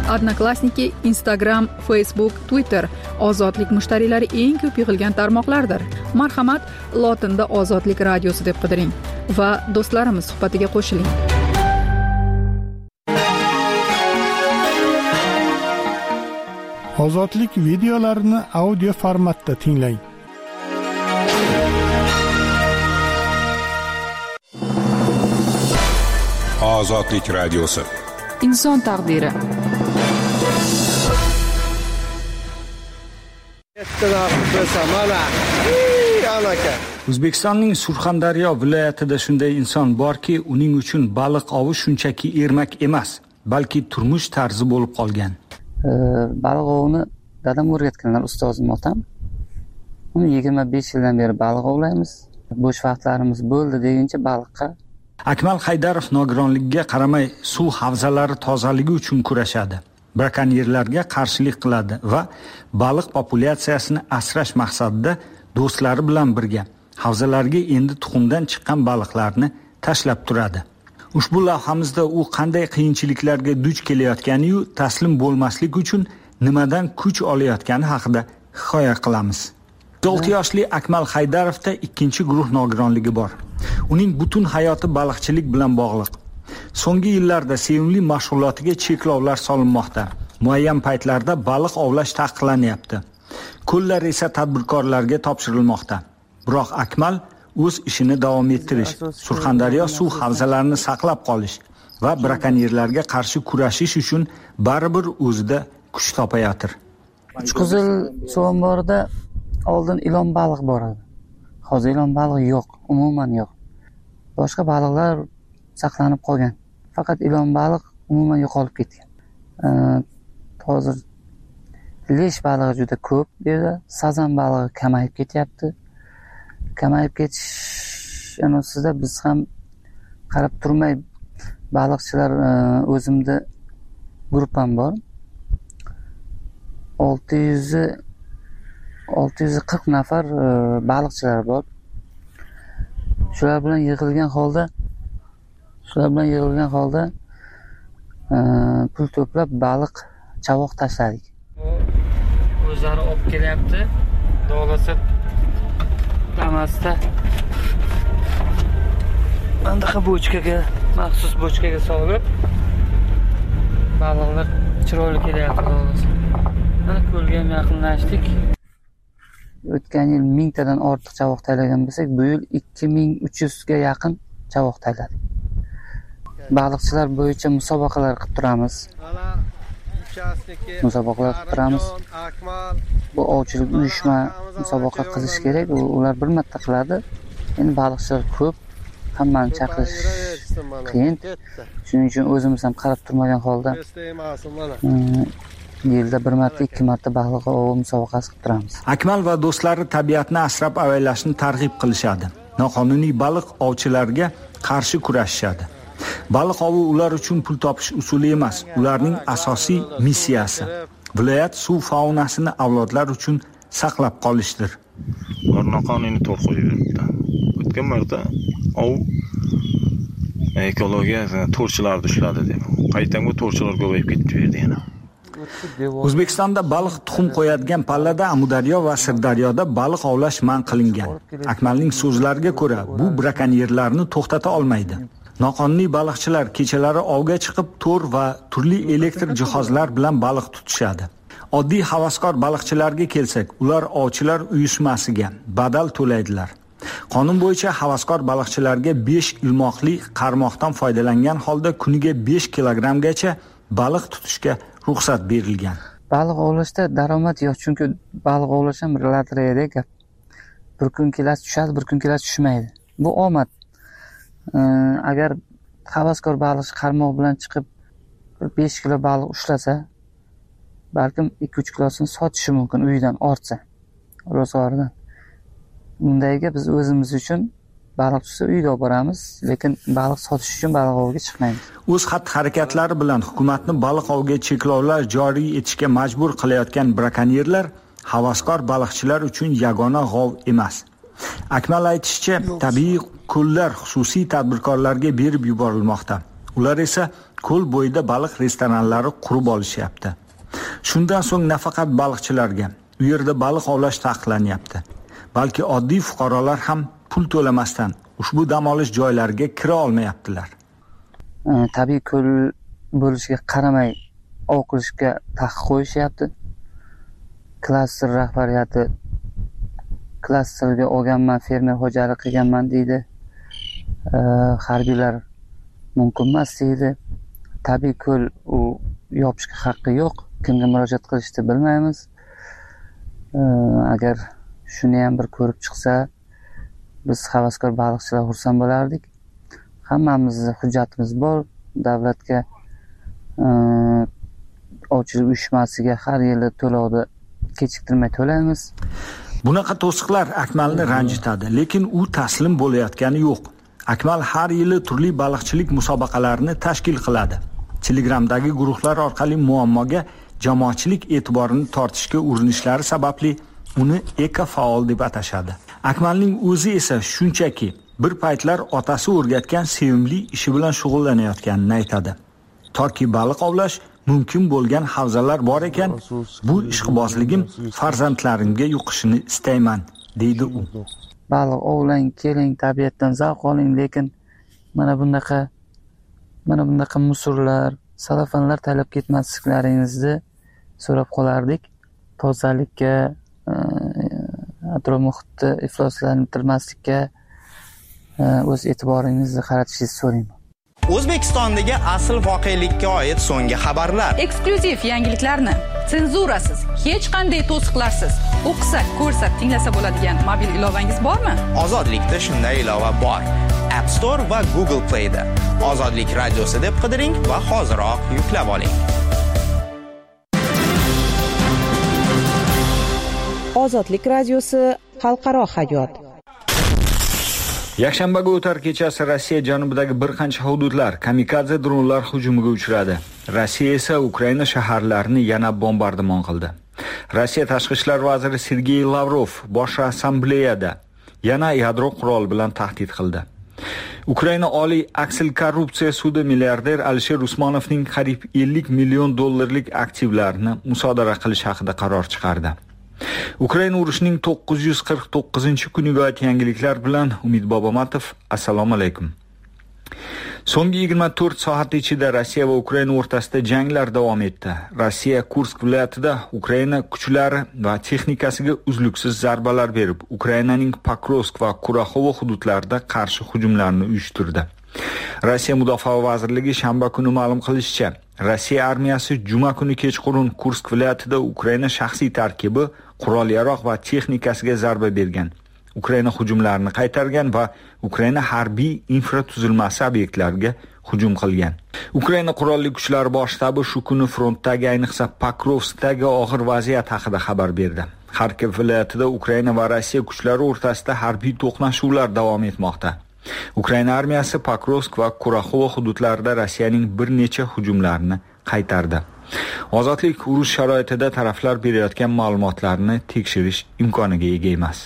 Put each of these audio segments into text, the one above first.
Odnoklassniki, Instagram, Facebook, Twitter ozodlik mushtariylari eng ko'p yig'ilgan tarmoqlardir. Marhamat, lotinda Ozodlik radiosi deb qidiring va do'stlarimiz suhbatiga qo'shiling. Ozodlik videolarini audio formatda tinglang. Ozodlik radiosi. Inson taqdiri. O'zbekistonning Surxondaryo viloyatida shunday inson borki, uning uchun baliq ovi shunchaki ermak emas, balki turmush tarzi bo'lib qolgan. Baliq ovini dadam o'rgatganlar, ustozim otam. 25 yildan beri baliq ovlaymiz. Bo'sh vaqtlarimiz bo'ldi deguncha baliqqa. Akmal Haydarov nogironligiga qaramay suv havzalari tozaligi uchun kurashadi. Brakonyerlarga qarshilik qiladi va baliq populyatsiyasini asrash maqsadida do'stlari bilan birga havzalarga endi tuxumdan chiqqan baliqlarni tashlab turadi. Ushbu lavhamizda u qanday qiyinchiliklarga duch kelayotgani-yu taslim bo'lmaslik uchun nimadan kuch olayotgani haqida hikoya qilamiz. 6 yoshli Akmal Haydarovda ikkinchi guruh nogironligi bor. Uning butun hayoti baliqchilik bilan bog'liq. So'nggi yillarda sevimli mashg'ulotiga cheklovlar solinmoqda. Muayyan paytlarda baliq ovlash taqiqlanyapti. Ko'llar esa tadbirkorlarga topshirilmoqda. Biroq Akmal o'z ishini davom ettirish, Surxondaryo suv havzalarini saqlab qolish va brakonyerlarga qarshi kurashish uchun baribir o'zida kuch topayotir. Uchqizil suv omborida oldin ilon baliq bor edi. Hozir ilon baliq yo'q, umuman yo'q. Boshqa baliqlar saqlanib qolgan. Faqat ilon baliq umuman yo'qolib ketgan. Hozir lesh balig'i juda ko'p bu yerda, sazan balig'i kamayib ketyapti. Kamayib ketish ustida biz ham qarab turmay baliqchilar o'zimda guruhim bor. 640 nafar baliqchilar bor. Shular bilan yig'ilgan holda pul to'plab baliq chavoq tashladik. O'zlari olib kelyapti. Dog'lasa damasda. Andaqa bochkaga, maxsus bochkaga solib baliqlar chiroyli kelyapti dog'lasa. Mana ko'lga ham yaqinlashdik. O'tgan yil 1000 tadan ortiq chavoq taylagan bo'lsak, bu yil 2300 ga yaqin chavoq tayladik. Baliqchilar bo'yicha musobaqalar qilib turamiz. Bu ovchilik uyushma musobaqa qilish kerak. Ular bir marta qiladi. Endi baliqchilar ko'p, hammani chaqirish qiyin. Shuning uchun o'zimiz ham qarab turmagan holda yilda bir marta, 2 marta baliq ovi musobaqasi qilib turamiz. Akmal va do'stlari tabiatni asrab avaylashni targ'ib qilishadi. Noqonuniy baliq ovchilariga qarshi kurashishadi. Baliq ovi ular uchun pul topish usuli emas, ularning asosiy missiyasi. Viloyat suv faunasini avlodlar uchun saqlab qolishdir. Noqonuniy to'p qo'yildi. O'tgan marta ov ekologiya to'rchilarni ushladi deb. Qaytanga to'rchilar ko'payib ketdi yana. O'zbekistonda baliq tuxum qo'yadigan pallada Amudaryo va Sirdaryoda baliq ovlash man qilingan. Akmalning so'zlariga ko'ra, bu brakonyerlarni to'xtata olmaydi. Noqonuniy baliqchilar kechalari ovga chiqib to'r va turli elektr jihozlar bilan baliq tutishadi. Oddiy havaskor baliqchilarga kelsak, ular ovchilar uyushmasiga badal to'laydilar. Qonun bo'yicha havaskor baliqchilarga 5 ilmoqli qarmoqdan foydalangan holda kuniga 5 kilogramgacha baliq tutishga ruxsat berilgan. Baliq ovlashda daromad yo'q, chunki baliq ovlash ham lotereya gap. Bir kun kelasi tushadi, bir kun kelasi tushmaydi. Bu omad. Agar havaskor baliqchi qarmoq bilan chiqib 5 kilo baliq ushlasa, balkim 2-3 kilosini sotishi mumkin uyidan ortsa, ro'zg'oridan. Bundayga biz o'zimiz uchun baliqchisi uyga olib boramiz, lekin baliq sotish uchun baliq oviga chiqmaymiz. O'z xatti-harakatlari bilan hukumatni baliq oviga cheklovlar joriy etishga majbur qilayotgan brakonyerlar havaskor baliqchilar uchun yagona g'ov emas. Akmal aytishicha, tabiiy ko'llar xususiy tadbirkorlarga berib yuborilmoqda. Ular esa ko'l bo'yida baliq restoranlari qurib olishyapti. Shundan so'ng nafaqat baliqchilarga u yerda baliq ovlash taqiqlanyapti, balki oddiy fuqarolar ham pul to'lamasdan ushbu dam olish joylariga kira olmayaptilar. Tabiiy ko'l bo'lishiga qaramay ov qilishga taqiq qo'yishyapti. Klaster rahbariyati klasterga olganman, fermer xo'jalik qilganman deydi. Harbiylar mumkin emas deydi. Tabiiy ko'l u yopishga haqqi yo'q. Kimga murojaat qilishni bilmaymiz. Agar shuni ham bir ko'rib chiqsa, biz havaskor baliqchilar xursand bo'lardik. Hammamizning hujjatimiz bor. Davlatga ovchilik uyushmasiga har yili to'lovni kechiktirmay to'laymiz. Bunaqa to'siqlar Akmalni ranjitadi, lekin u taslim bo'layotgani yo'q. Akmal har yili turli baliqchilik musobaqalarini tashkil qiladi. Telegramdagi guruhlar orqali muammoga jamoatchilik e'tiborini tortishga urinishlari sababli uni eko-faol deb atashadi. Akmalning o'zi esa shunchaki bir paytlar otasi o'rgatgan sevimli ishi bilan shug'ullanayotganini aytadi. Toki baliq ovlash mumkin bo'lgan havzalar bor ekan, bu ishqibozligim farzandlarimga yuqishini istayman, deydi u. Baliq ovlang, keling, tabiatdan zavq oling, lekin mana bunaqa musorlar, salafanlar talab ketmasliklaringizni so'rab qolardik. Tozalikka, atrof muhitni ifloslantirmaslikka o'z e'tiboringizni qaratishingizni so'rayman. O'zbekistondagi asl voqelikka oid so'nggi xabarlar, eksklyuziv yangiliklarni senzurasiz, hech qanday to'siqlarsiz o'qisa, ko'rsa, tinglasa bo'ladigan mobil ilovangiz bormi? Ozodlikda shunday ilova bor. App Store va Google Play da Ozodlik radiosi deb qidiring va hoziroq yuklab oling. Ozodlik radiosi xalqaro hayot. Yakshanbaga o'tar kechasi Rossiya janubidagi bir qancha hududlar kamikadze dronlar hujumiga uchradi. Rossiya esa Ukraina shaharlarini yana bombardimon qildi. Rossiya tashqi ishlar vaziri Sergey Lavrov bosh assambleyada yana yadro qurol bilan tahdid qildi. Ukraina Oliy aksil korrupsiya sudi milliarder Alisher Usmonovning qariyb 50 million dollarlik aktivlarini musodara qilish haqida qaror chiqardi. Ukraina urushining 949-kuniga oid yangiliklar bilan Umid Bobomatov. Assalomu alaykum. So'nggi 24 soat ichida Rossiya va Ukraina o'rtasida janglar davom etdi. Rossiya Kursk viloyatida Ukraina kuchlari va texnikasiga uzluksiz zarbalar berib, Ukrainaning Pokrovsk va Kuraxovo hududlarida qarshi hujumlarni uyushtirdi. Rossiya Mudofaa vazirligi shanba kuni ma'lum qilishicha, Rossiya armiyasi juma kuni kechqurun Kursk viloyatida Ukraina shaxsiy tarkibi, qurol-yarog' va texnikasiga zarba bergan. Ukraina hujumlarini qaytargan va Ukraina harbiy infratuzilmasi obyektlariga hujum qilgan. Ukraina qurolli kuchlari bosh shtabi shu kuni frontdagi, ayniqsa Pokrovskdagi og'ir vaziyat haqida xabar berdi. Xarkov viloyatida Ukraina va Rossiya kuchlari o'rtasida harbiy to'qnashuvlar davom etmoqda. Ukraina armiyasi Pokrovsk va Kuraxovo hududlarida Rossiyaning bir necha hujumlarini qaytardi. Ozodlik urush sharoitida taraflar berayotgan ma'lumotlarni tekshirish imkoniga ega emas.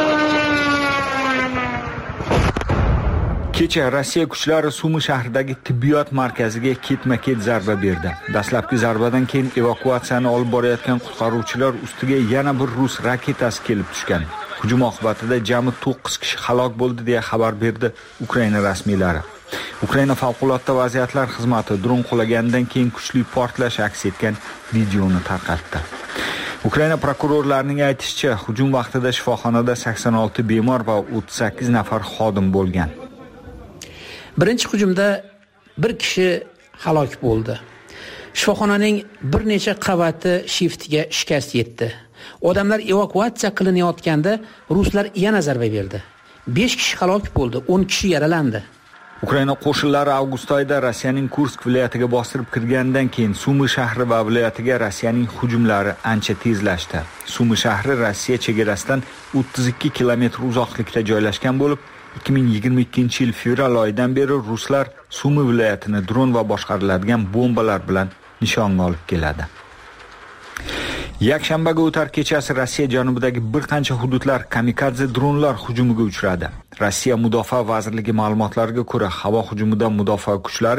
Kecha Rossiya kuchlari Sumi shahridagi tibbiyot markaziga ketma-ket zarba berdi. Dastlabki zarbadan keyin evakuatsiyani olib borayotgan qutqaruvchilar ustiga yana bir rus raketasi kelib tushgan. Hujum oqibatida jami 9 kishi halok bo'ldi deya xabar berdi Ukraina rasmiylari. Ukraina favqulodda vaziyatlar xizmati dron qulaganidan keyin kuchli portlash aks etgan videoni tarqatdi. Ukraina prokurorlarining aytishicha, hujum vaqtida shifoxonada 86 bemor va 38 nafar xodim bo'lgan. Birinchi hujumda bir kishi halok bo'ldi. Shifoxonaning bir necha qavati shiftiga shikast yetdi. Odamlar evakuatsiya qilinayotganda ruslar yana zarba berdi. 5 kishi halok bo'ldi, 10 kishi yaralandi. Ukraina qo'shinlari avgust oyida Rossiyaning Kursk viloyatiga bostirib kirgandan keyin Sumi shahri va viloyatiga Rossiyaning hujumlari ancha tezlashdi. Sumi shahri Rossiya chegarasidan 32 kilometr uzoqlikda joylashgan bo'lib, 2022-yil fevral oyidan beri ruslar Sumi viloyatini dron va boshqariladigan bombalar bilan nishonga olib keladi. Yakshanbaga o'tar kechasi Rossiya janubidagi bir qancha hududlar kamikadze dronlar hujumiga uchradi. Rossiya Mudofaa vazirligi ma'lumotlariga ko'ra, havo hujumidan mudofaa kuchlari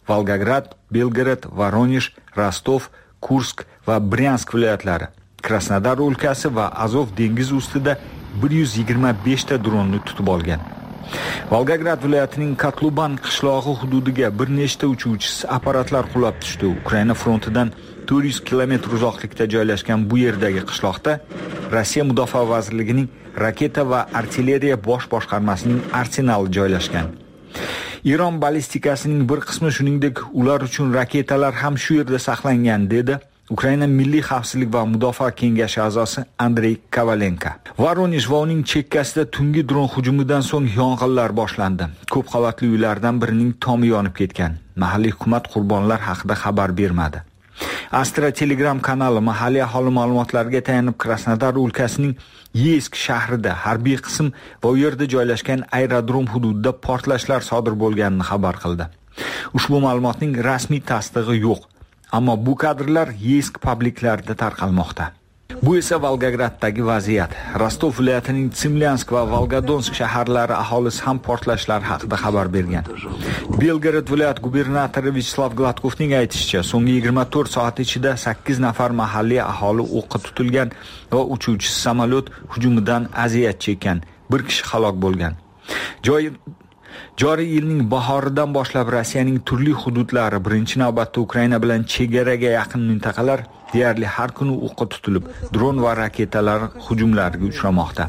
Volgograd, Belgorod, Voronej, Rostov, Kursk va Bryansk viloyatlari, Krasnodar o'lkasi va Azov dengizi ustida 125 ta dronni tutib olgan. Volgograd viloyatining Katluban qishlog'i hududiga bir nechta uchuvchisiz apparatlar qulab tushdi. Ukraina frontidan 400 kilometr uzoqlikda joylashgan bu yerdagi qishloqda Rossiya Mudofaa vazirligining raketa va artilleriya bosh boshqarmasining arsenali joylashgan. Iron ballistikasining bir qismi, shuningdek, ular uchun raketalar ham shu yerda saqlangan, dedi Ukraina Milliy xavfsizlik va mudofaa kengashi a'zosi Andrey Kovalenko. Voronej va uning chekkasida tungi dron hujumidan so'ng yong'inlar boshlandi. Ko'p qavatli uylardan birining tomi yonib ketgan. Mahalliy hukumat qurbonlar haqida xabar bermadi. Astra Telegram kanali mahalliy aholi ma'lumotlariga tayanib Krasnodar o'lkasining Yeysk shahrida harbiy qism va u yerda joylashgan aerodrom hududida portlashlar sodir bo'lganini xabar qildi. Ushbu ma'lumotning rasmiy tasdig'i yo'q, ammo bu kadrlar Yeysk publiklarida tarqalmoqda. Bu esa Volgograddagi vaziyat. Rostov viloyatining Tsimlyansk va Volgodonsk shaharlari aholisi ham portlashlar haqida xabar bergan. Belgorod viloyat gubernatori Vyacheslav Gladkovning aytishicha, so'nggi 24 soat ichida 8 nafar mahalliy aholi o'qqa tutilgan va uchuvchisiz samolyot hujumidan aziyat chekkan. Bir kishi halok bo'lgan. Joriy yilning bahoridan boshlab Rossiyaning turli hududlari, birinchi navbatda Ukraina bilan chegaraga yaqin mintaqalar deyarli har kuni o'qqa tutilib, dron va raketalar hujumlariga uchramoqda.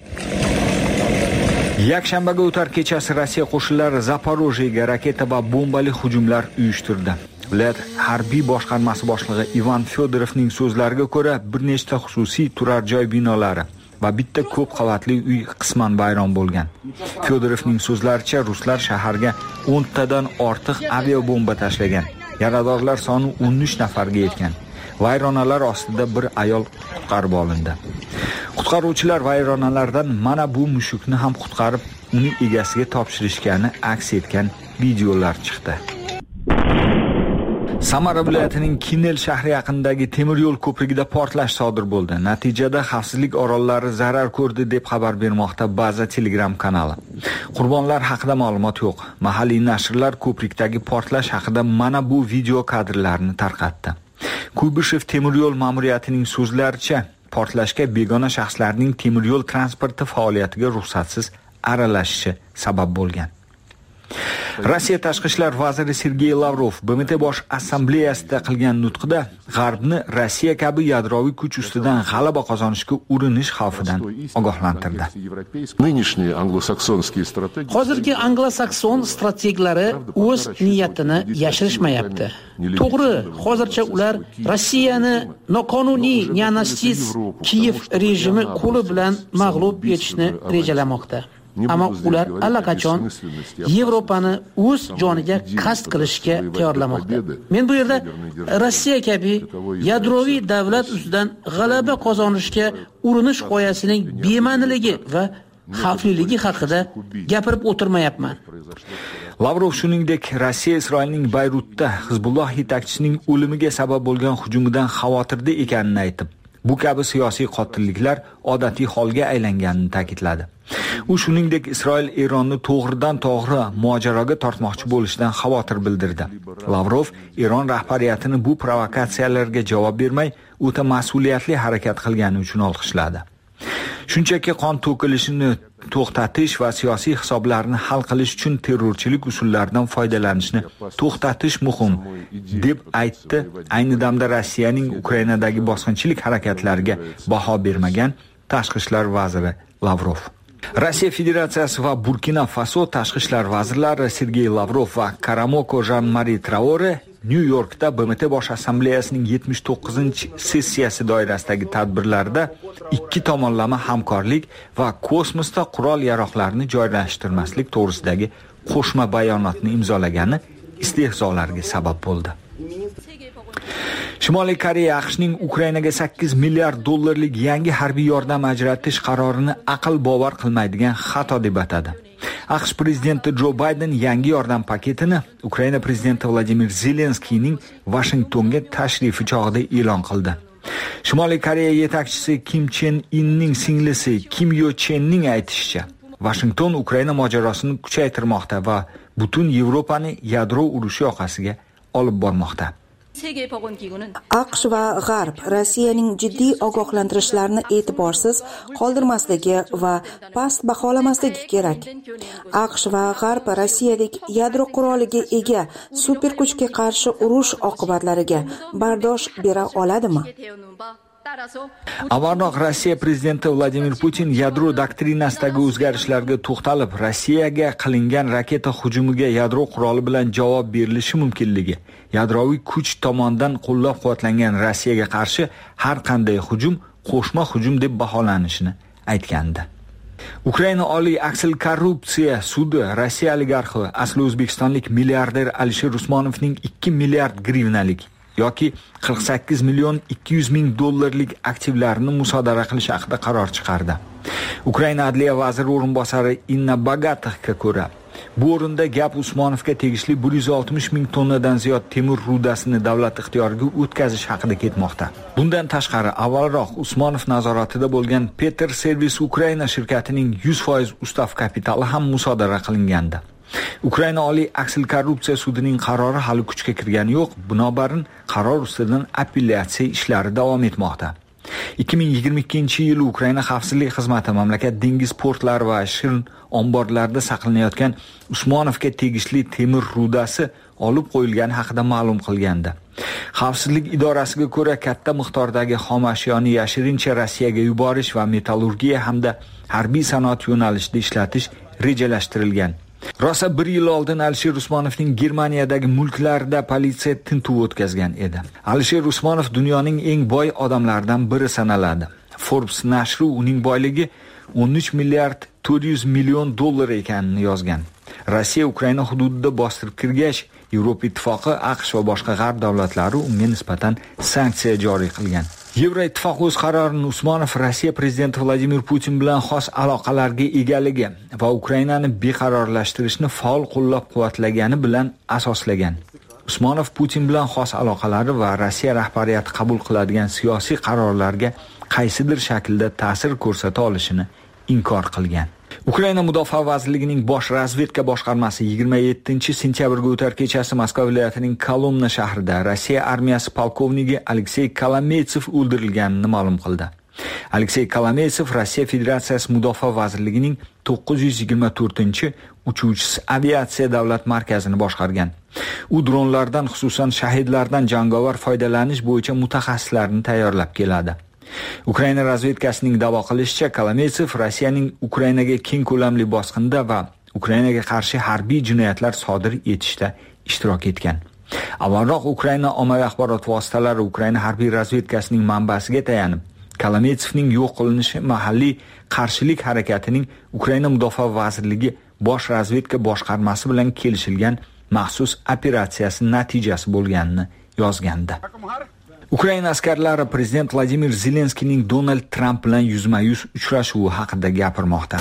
Yakshanbaga o'tar kechasi Rossiya qo'shinlari Zaporojyega raketa va bombali hujumlar uyushtirdi. Viloyat harbiy boshqarmasi boshlig'i Ivan Fedorovning so'zlariga ko'ra, bir nechta xususiy turar joy binolari va bitta ko'p qavatli uy qisman vayron bo'lgan. Fedorovning so'zlaricha, ruslar shaharga 10 tadan ortiq aviabomba tashlagan. Yaradorlar soni 13 nafarga yetgan. Vayronalar ostida bir ayol qutqarib olindi. Qutqaruvchilar vayronalardan mana bu mushukni ham qutqarib, uning egasiga topshirishgani aks etgan videolar chiqdi. Samara viloyatining Kinel shahri yaqinidagi temir yo'l ko'prigida portlash sodir bo'ldi. Natijada xavfsizlik orollari zarar ko'rdi deb xabar bermoqda Baza Telegram kanali. Qurbonlar haqida ma'lumot yo'q. Mahalliy nashrlar ko'prikdagi portlash haqida mana bu video kadrlarni tarqatdi. Kuybyshev temir yo'l ma'muriyatining so'zlaricha, portlashga begona shaxslarning temir yo'l transporti faoliyatiga ruxsatsiz aralashishi sabab bo'lgan. Rossiya tashqi ishlar vaziri Sergey Lavrov BMT bosh assambleyasida qilgan nutqida G'arbni Rossiya kabi yadroviy kuch ustidan g'alaba qozonishga urinish xavfidan ogohlantirdi. Hozirgi anglosakson strateglari o'z niyatini yashirishmayapti. To'g'ri, hozircha ular Rossiyani noqonuniy neonasist Kiyev rejimi qo'li bilan mag'lub etishni rejalamoqda. Ammo ular allaqachon Yevropani o'z joniga qasd qilishga tayyorlamoqda. Men bu yerda Rossiya kabi yadroviy davlat ustidan g'alaba qozonishga urinish g'oyasining bema'niligi va xavfliligi haqida gapirib o'tirmayapman. Lavrov shuningdek Rossiya Isroilning Bayrutda Hizbulloh yetakchisining o'limiga sabab bo'lgan hujumidan xavotirda ekanini aytib, bu kabi siyosiy qotilliklar odatiy holga aylanganini ta'kidladi. U shuningdek Isroil Eronni to'g'ridan-to'g'ri mojaroga tortmoqchi bo'lishidan xavotir bildirdi. Lavrov Eron rahbariyatini bu provokatsiyalarga javob bermay, o'ta mas'uliyatli harakat qilgani uchun olqishladi. Shunchaki qon to'kilishini to'xtatish va siyosiy hisoblarni hal qilish uchun terrorchilik usullaridan foydalanishni to'xtatish muhim, deb aytdi. Ayni damda Rossiyaning Ukrainadagi bosqinchilik harakatlariga baho bermagan tashqi ishlar vaziri Lavrov. Rossiya Federatsiyasi va Burkina Faso tashqi ishlar vazirlari Sergey Lavrov va Karamoko Jean-Marie Traore New Yorkda BMT bosh assambleyasining 79-sessiyasi doirasidagi tadbirlarda ikki tomonlama hamkorlik va kosmosda qurol-yaroqlarni joylashtirmaslik to'g'risidagi qo'shma bayonotni imzolagani istehzolarga sabab bo'ldi. Shimoliy Koreya AQShning Ukrainaga 8 milliard dollarlik yangi harbiy yordam ajratish qarorini aql bovar qilmaydigan xato deb atadi. AQSh prezidenti Joe Biden yangi yordam paketini Ukraina prezidenti Vladimir Zelenskiyning Washingtonga tashrifi chog'ida e'lon qildi. Shimoliy Koreya yetakchisi Kim Chen Inning singlisi Kim Yo Chenning aytishicha, Washington Ukraina mojarosini kuchaytirmoqda va butun Yevropani yadro urushi yoqasiga olib bormoqda. AQSh va G'arb Rossiyaning jiddiy ogohlantirishlarini e'tiborsiz qoldirmasligi va past baholamasligi kerak. AQSh va G'arb Rossiyadek yadro quroliga ega superkuchga qarshi urush oqibatlariga bardosh bera oladimi? Avvalroq Rossiya prezidenti Vladimir Putin yadro doktrinasidagi o'zgarishlarga to'xtalib, Rossiyaga qilingan raketa hujumiga yadro quroli bilan javob berilishi mumkinligi, yadroviy kuch tomonidan qo'llab-quvvatlangan Rossiyaga qarshi har qanday hujum qo'shma hujum deb baholanishini aytgandi. Ukraina Oliy aksil-korrupsiya sudi Rossiya oligarxi, asli o'zbekistonlik milliarder Alisher Usmonovning 2 milliard grivnalik yoki 48 million 200 ming dollarlik aktivlarini musodara qilish haqida qaror chiqardi. Ukraina adliya vaziri o'rinbosari Inna Bogatovga ko'ra, bu o'rinda gap Usmonovga tegishli 160 ming tonnadan ziyod temir rudasini davlat ixtiyoriga o'tkazish haqida ketmoqda. Bundan tashqari, avvalroq Usmonov nazoratida bo'lgan Peter Service Ukraina shirkatining 100% ustav kapitali ham musodara qilingandi. Ukraina Oliy aksil-korrupsiya sudining qarori hali kuchga kirgani yo'q, binobarin qaror ustidan appelyatsiya ishlari davom etmoqda. 2022-yil Ukraina xavfsizlik xizmati mamlakat dengiz portlari va shirin omborlarda saqlanayotgan Usmonovga tegishli temir rudasi olib qo'yilgani haqida ma'lum qilgandi. Xavfsizlik idorasiga ko'ra, katta miqdordagi xom ashyoni yashirincha Rossiyaga yuborish va metallurgiya hamda harbiy sanoat yo'nalishida ishlatish rejalashtirilgan. Rosa 1 yil oldin Alisher Usmonovning Germaniyadagi mulklarida politsiya tintuv o'tkazgan edi. Alisher Usmonov dunyoning eng boy odamlaridan biri sanaladi. Forbes nashri uning boyligi 13 milliard 400 million dollar ekanini yozgan. Rossiya Ukraina hududida bostirib kirgach, Yevropa Ittifoqi, AQSh va boshqa g'arb davlatlari unga nisbatan sanksiya joriy qilgan. Yevroittifoq o'z qarorini Usmonov Rossiya prezidenti Vladimir Putin bilan xos aloqalarga egaligi va Ukrainani beqarorlashtirishni faol qo'llab-quvvatlagani bilan asoslagan. Usmonov Putin bilan xos aloqalari va Rossiya rahbariyati qabul qiladigan siyosiy qarorlarga qaysidir shaklda ta'sir ko'rsata olishini inkor qilgan. Ukraina Mudofaa vazirligining bosh razvedka boshqarmasi 27-sentyabrga o'tar kechasi Moskva viloyatining Kolomna shahrida Rossiya armiyasi polkovniki Aleksey Kalametsev o'ldirilganini ma'lum qildi. Aleksey Kalametsev Rossiya Federatsiyasi Mudofaa vazirligining 924-uchuvchisi aviatsiya davlat markazini boshqargan. U dronlardan, xususan shahidlardan jangovar foydalanish bo'yicha mutaxassislarni tayyorlab keladi. Ukraina razvedkasining da'vo qilishicha, Kalametsev Rossiyaning Ukrainaga keng ko'lamli bosqinda va Ukrainaga qarshi harbiy jinoyatlar sodir etishda ishtirok etgan. Avvalroq Ukraina ommaviy axborot vositalari Ukraina harbiy razvedkasining manbasiga tayanib, Kalametsevning yo'q qilinishi mahalliy qarshilik harakatining Ukraina Mudofaa vazirligi bosh razvedka boshqarmasi bilan kelishilgan maxsus operatsiyasi natijasi bo'lganini yozgandi. Ukraina askarlari prezident Vladimir Zelenskiyning Donald Trump bilan yuzma-yuz uchrashuvi haqida gapirmoqda.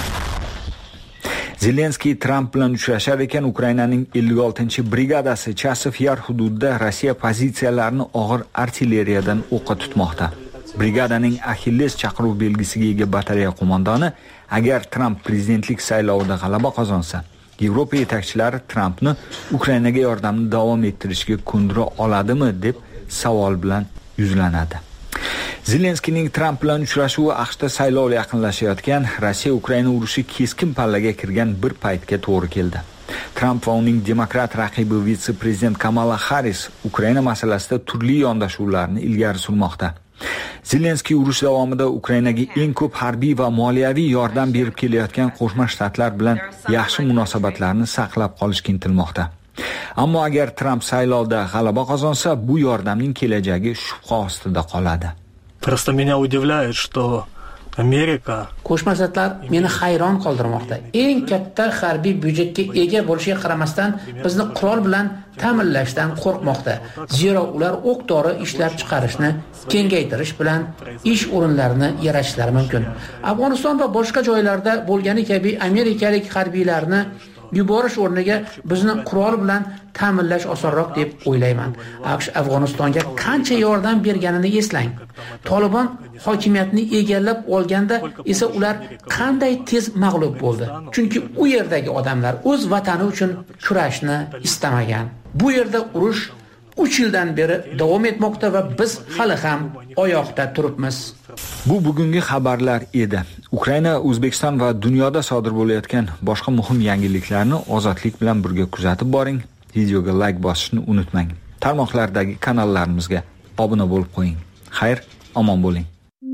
Zelenskiy Trump bilan uchrashar ekan, Ukrainaning 56-brigadasi Chasiv Yar hududida Rossiya pozitsiyalarini og'ir artilleriyadan o'qqa tutmoqda. Brigadaning Achilles chaqiruv belgisiga ega batareya qo'mondoni, agar Trump prezidentlik saylovida g'alaba qozonsa, Yevropa yetakchilari Trumpni Ukrainaga yordamni davom ettirishga ko'ndira oladimi deb savol bilan yuzlanadi. Zelenskiyning Trump bilan uchrashuvi AQShda saylov yaqinlashayotgan, Rossiya Ukraina urushi keskin pallaga kirgan bir paytga to'g'ri keldi. Trump va uning demokrat raqibi vitse-prezident Kamala Harris Ukraina masalasida turli yondashuvlarni ilgari surmoqda. Zelenskiy urush davomida Ukrainaga eng ko'p harbiy va moliyaviy yordam berib kelayotgan Qo'shma Shtatlar bilan yaxshi munosabatlarni saqlab qolishga intilmoqda. Ammo agar Trump saylovda g'alaba qozonsa, bu yordamning kelajagi shubha ostida qoladi. Просто меня удивляет, что Amerika Qo'shma Shtatlar meni hayron qoldirmoqda. Eng katta harbiy byudjetga ega bo'lishiga qaramasdan bizni qurol bilan ta'minlashdan qo'rqmoqda. Zero ular o'q-dori ishlab chiqarishni kengaytirish bilan ish o'rinlarini yaratishlari mumkin. Afg'oniston va boshqa joylarda bo'lgani kabi amerikalik harbiylarni yuborish o'rniga bizni qurol bilan ta'minlash osonroq deb o'ylayman. AQSh Afg'onistonga qancha yordam berganini eslang. Tolibon hokimiyatni egallab olganda esa ular qanday tez mag'lub bo'ldi. Chunki u yerdagi odamlar o'z vatani uchun kurashni istamagan. Bu yerda urush 3 yildan beri davom etmoqda va biz hali ham oyoqda turibmiz. Bu bugungi xabarlar edi. Ukraina, O'zbekiston va dunyoda sodir bo'layotgan boshqa muhim yangiliklarni ozodlik bilan birga kuzatib boring. Videoga like bosishni unutmang. Tarmoqlardagi kanallarimizga obuna bo'lib qo'ying. Xayr, omon bo'ling.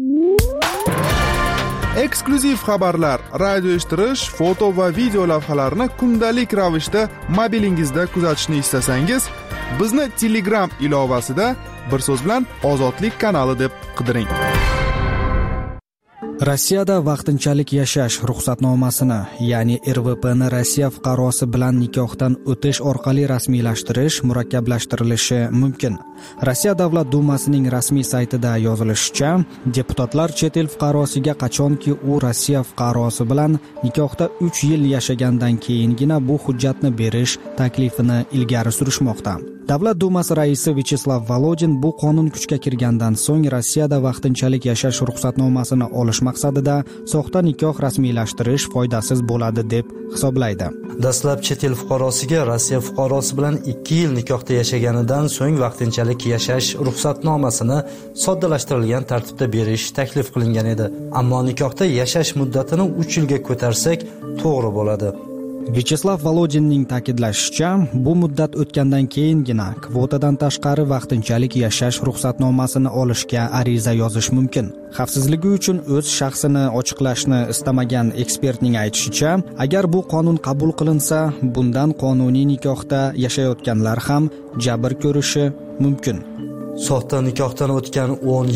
Eksklyuziv xabarlar, radio eshittirish, foto va video lavhalarni kundalik ravishda mobilingizda kuzatishni istasangiz, bizni Telegram ilovasida bir so'z bilan Ozodlik kanali deb qidiring. Rossiyada vaqtinchalik yashash ruxsatnomasini, ya'ni RVPni Rossiya fuqarosi bilan nikohdan o'tish orqali rasmiylashtirish murakkablashtirilishi mumkin. Rossiya Davlat dumasining rasmiy saytida yozilishicha, deputatlar chet el fuqarosiga qachonki u Rossiya fuqarosi bilan nikohda 3 yil yashagandan keyingina bu hujjatni berish taklifini ilgari surishmoqda. Davlat dumasi raisi Vyacheslav Volodin bu qonun kuchga kirgandan so'ng Rossiyada vaqtinchalik yashash ruxsatnomasini olish maqsadida soxta nikoh rasmiylashtirish foydasiz bo'ladi deb hisoblaydi. Dastlab chet el fuqarosiga Rossiya fuqarosi bilan 2 yil nikohda yashaganidan so'ng vaqtinchalik yashash ruxsatnomasini soddalashtirilgan tartibda berish taklif qilingan edi. Ammo nikohda yashash muddatini 3 yilga ko'tarsak to'g'ri bo'ladi. Vyacheslav Volodinning ta'kidlashicha, bu muddat o'tgandan keyingina kvotadan tashqari vaqtinchalik yashash ruxsatnomasini olishga ariza yozish mumkin. Xavfsizligi uchun o'z shaxsini ochiqlashni istamagan ekspertning aytishicha, agar bu qonun qabul qilinsa, bundan qonuniy nikohda yashayotganlar ham jabr ko'rishi mumkin. Soxta nikohdan o'tgan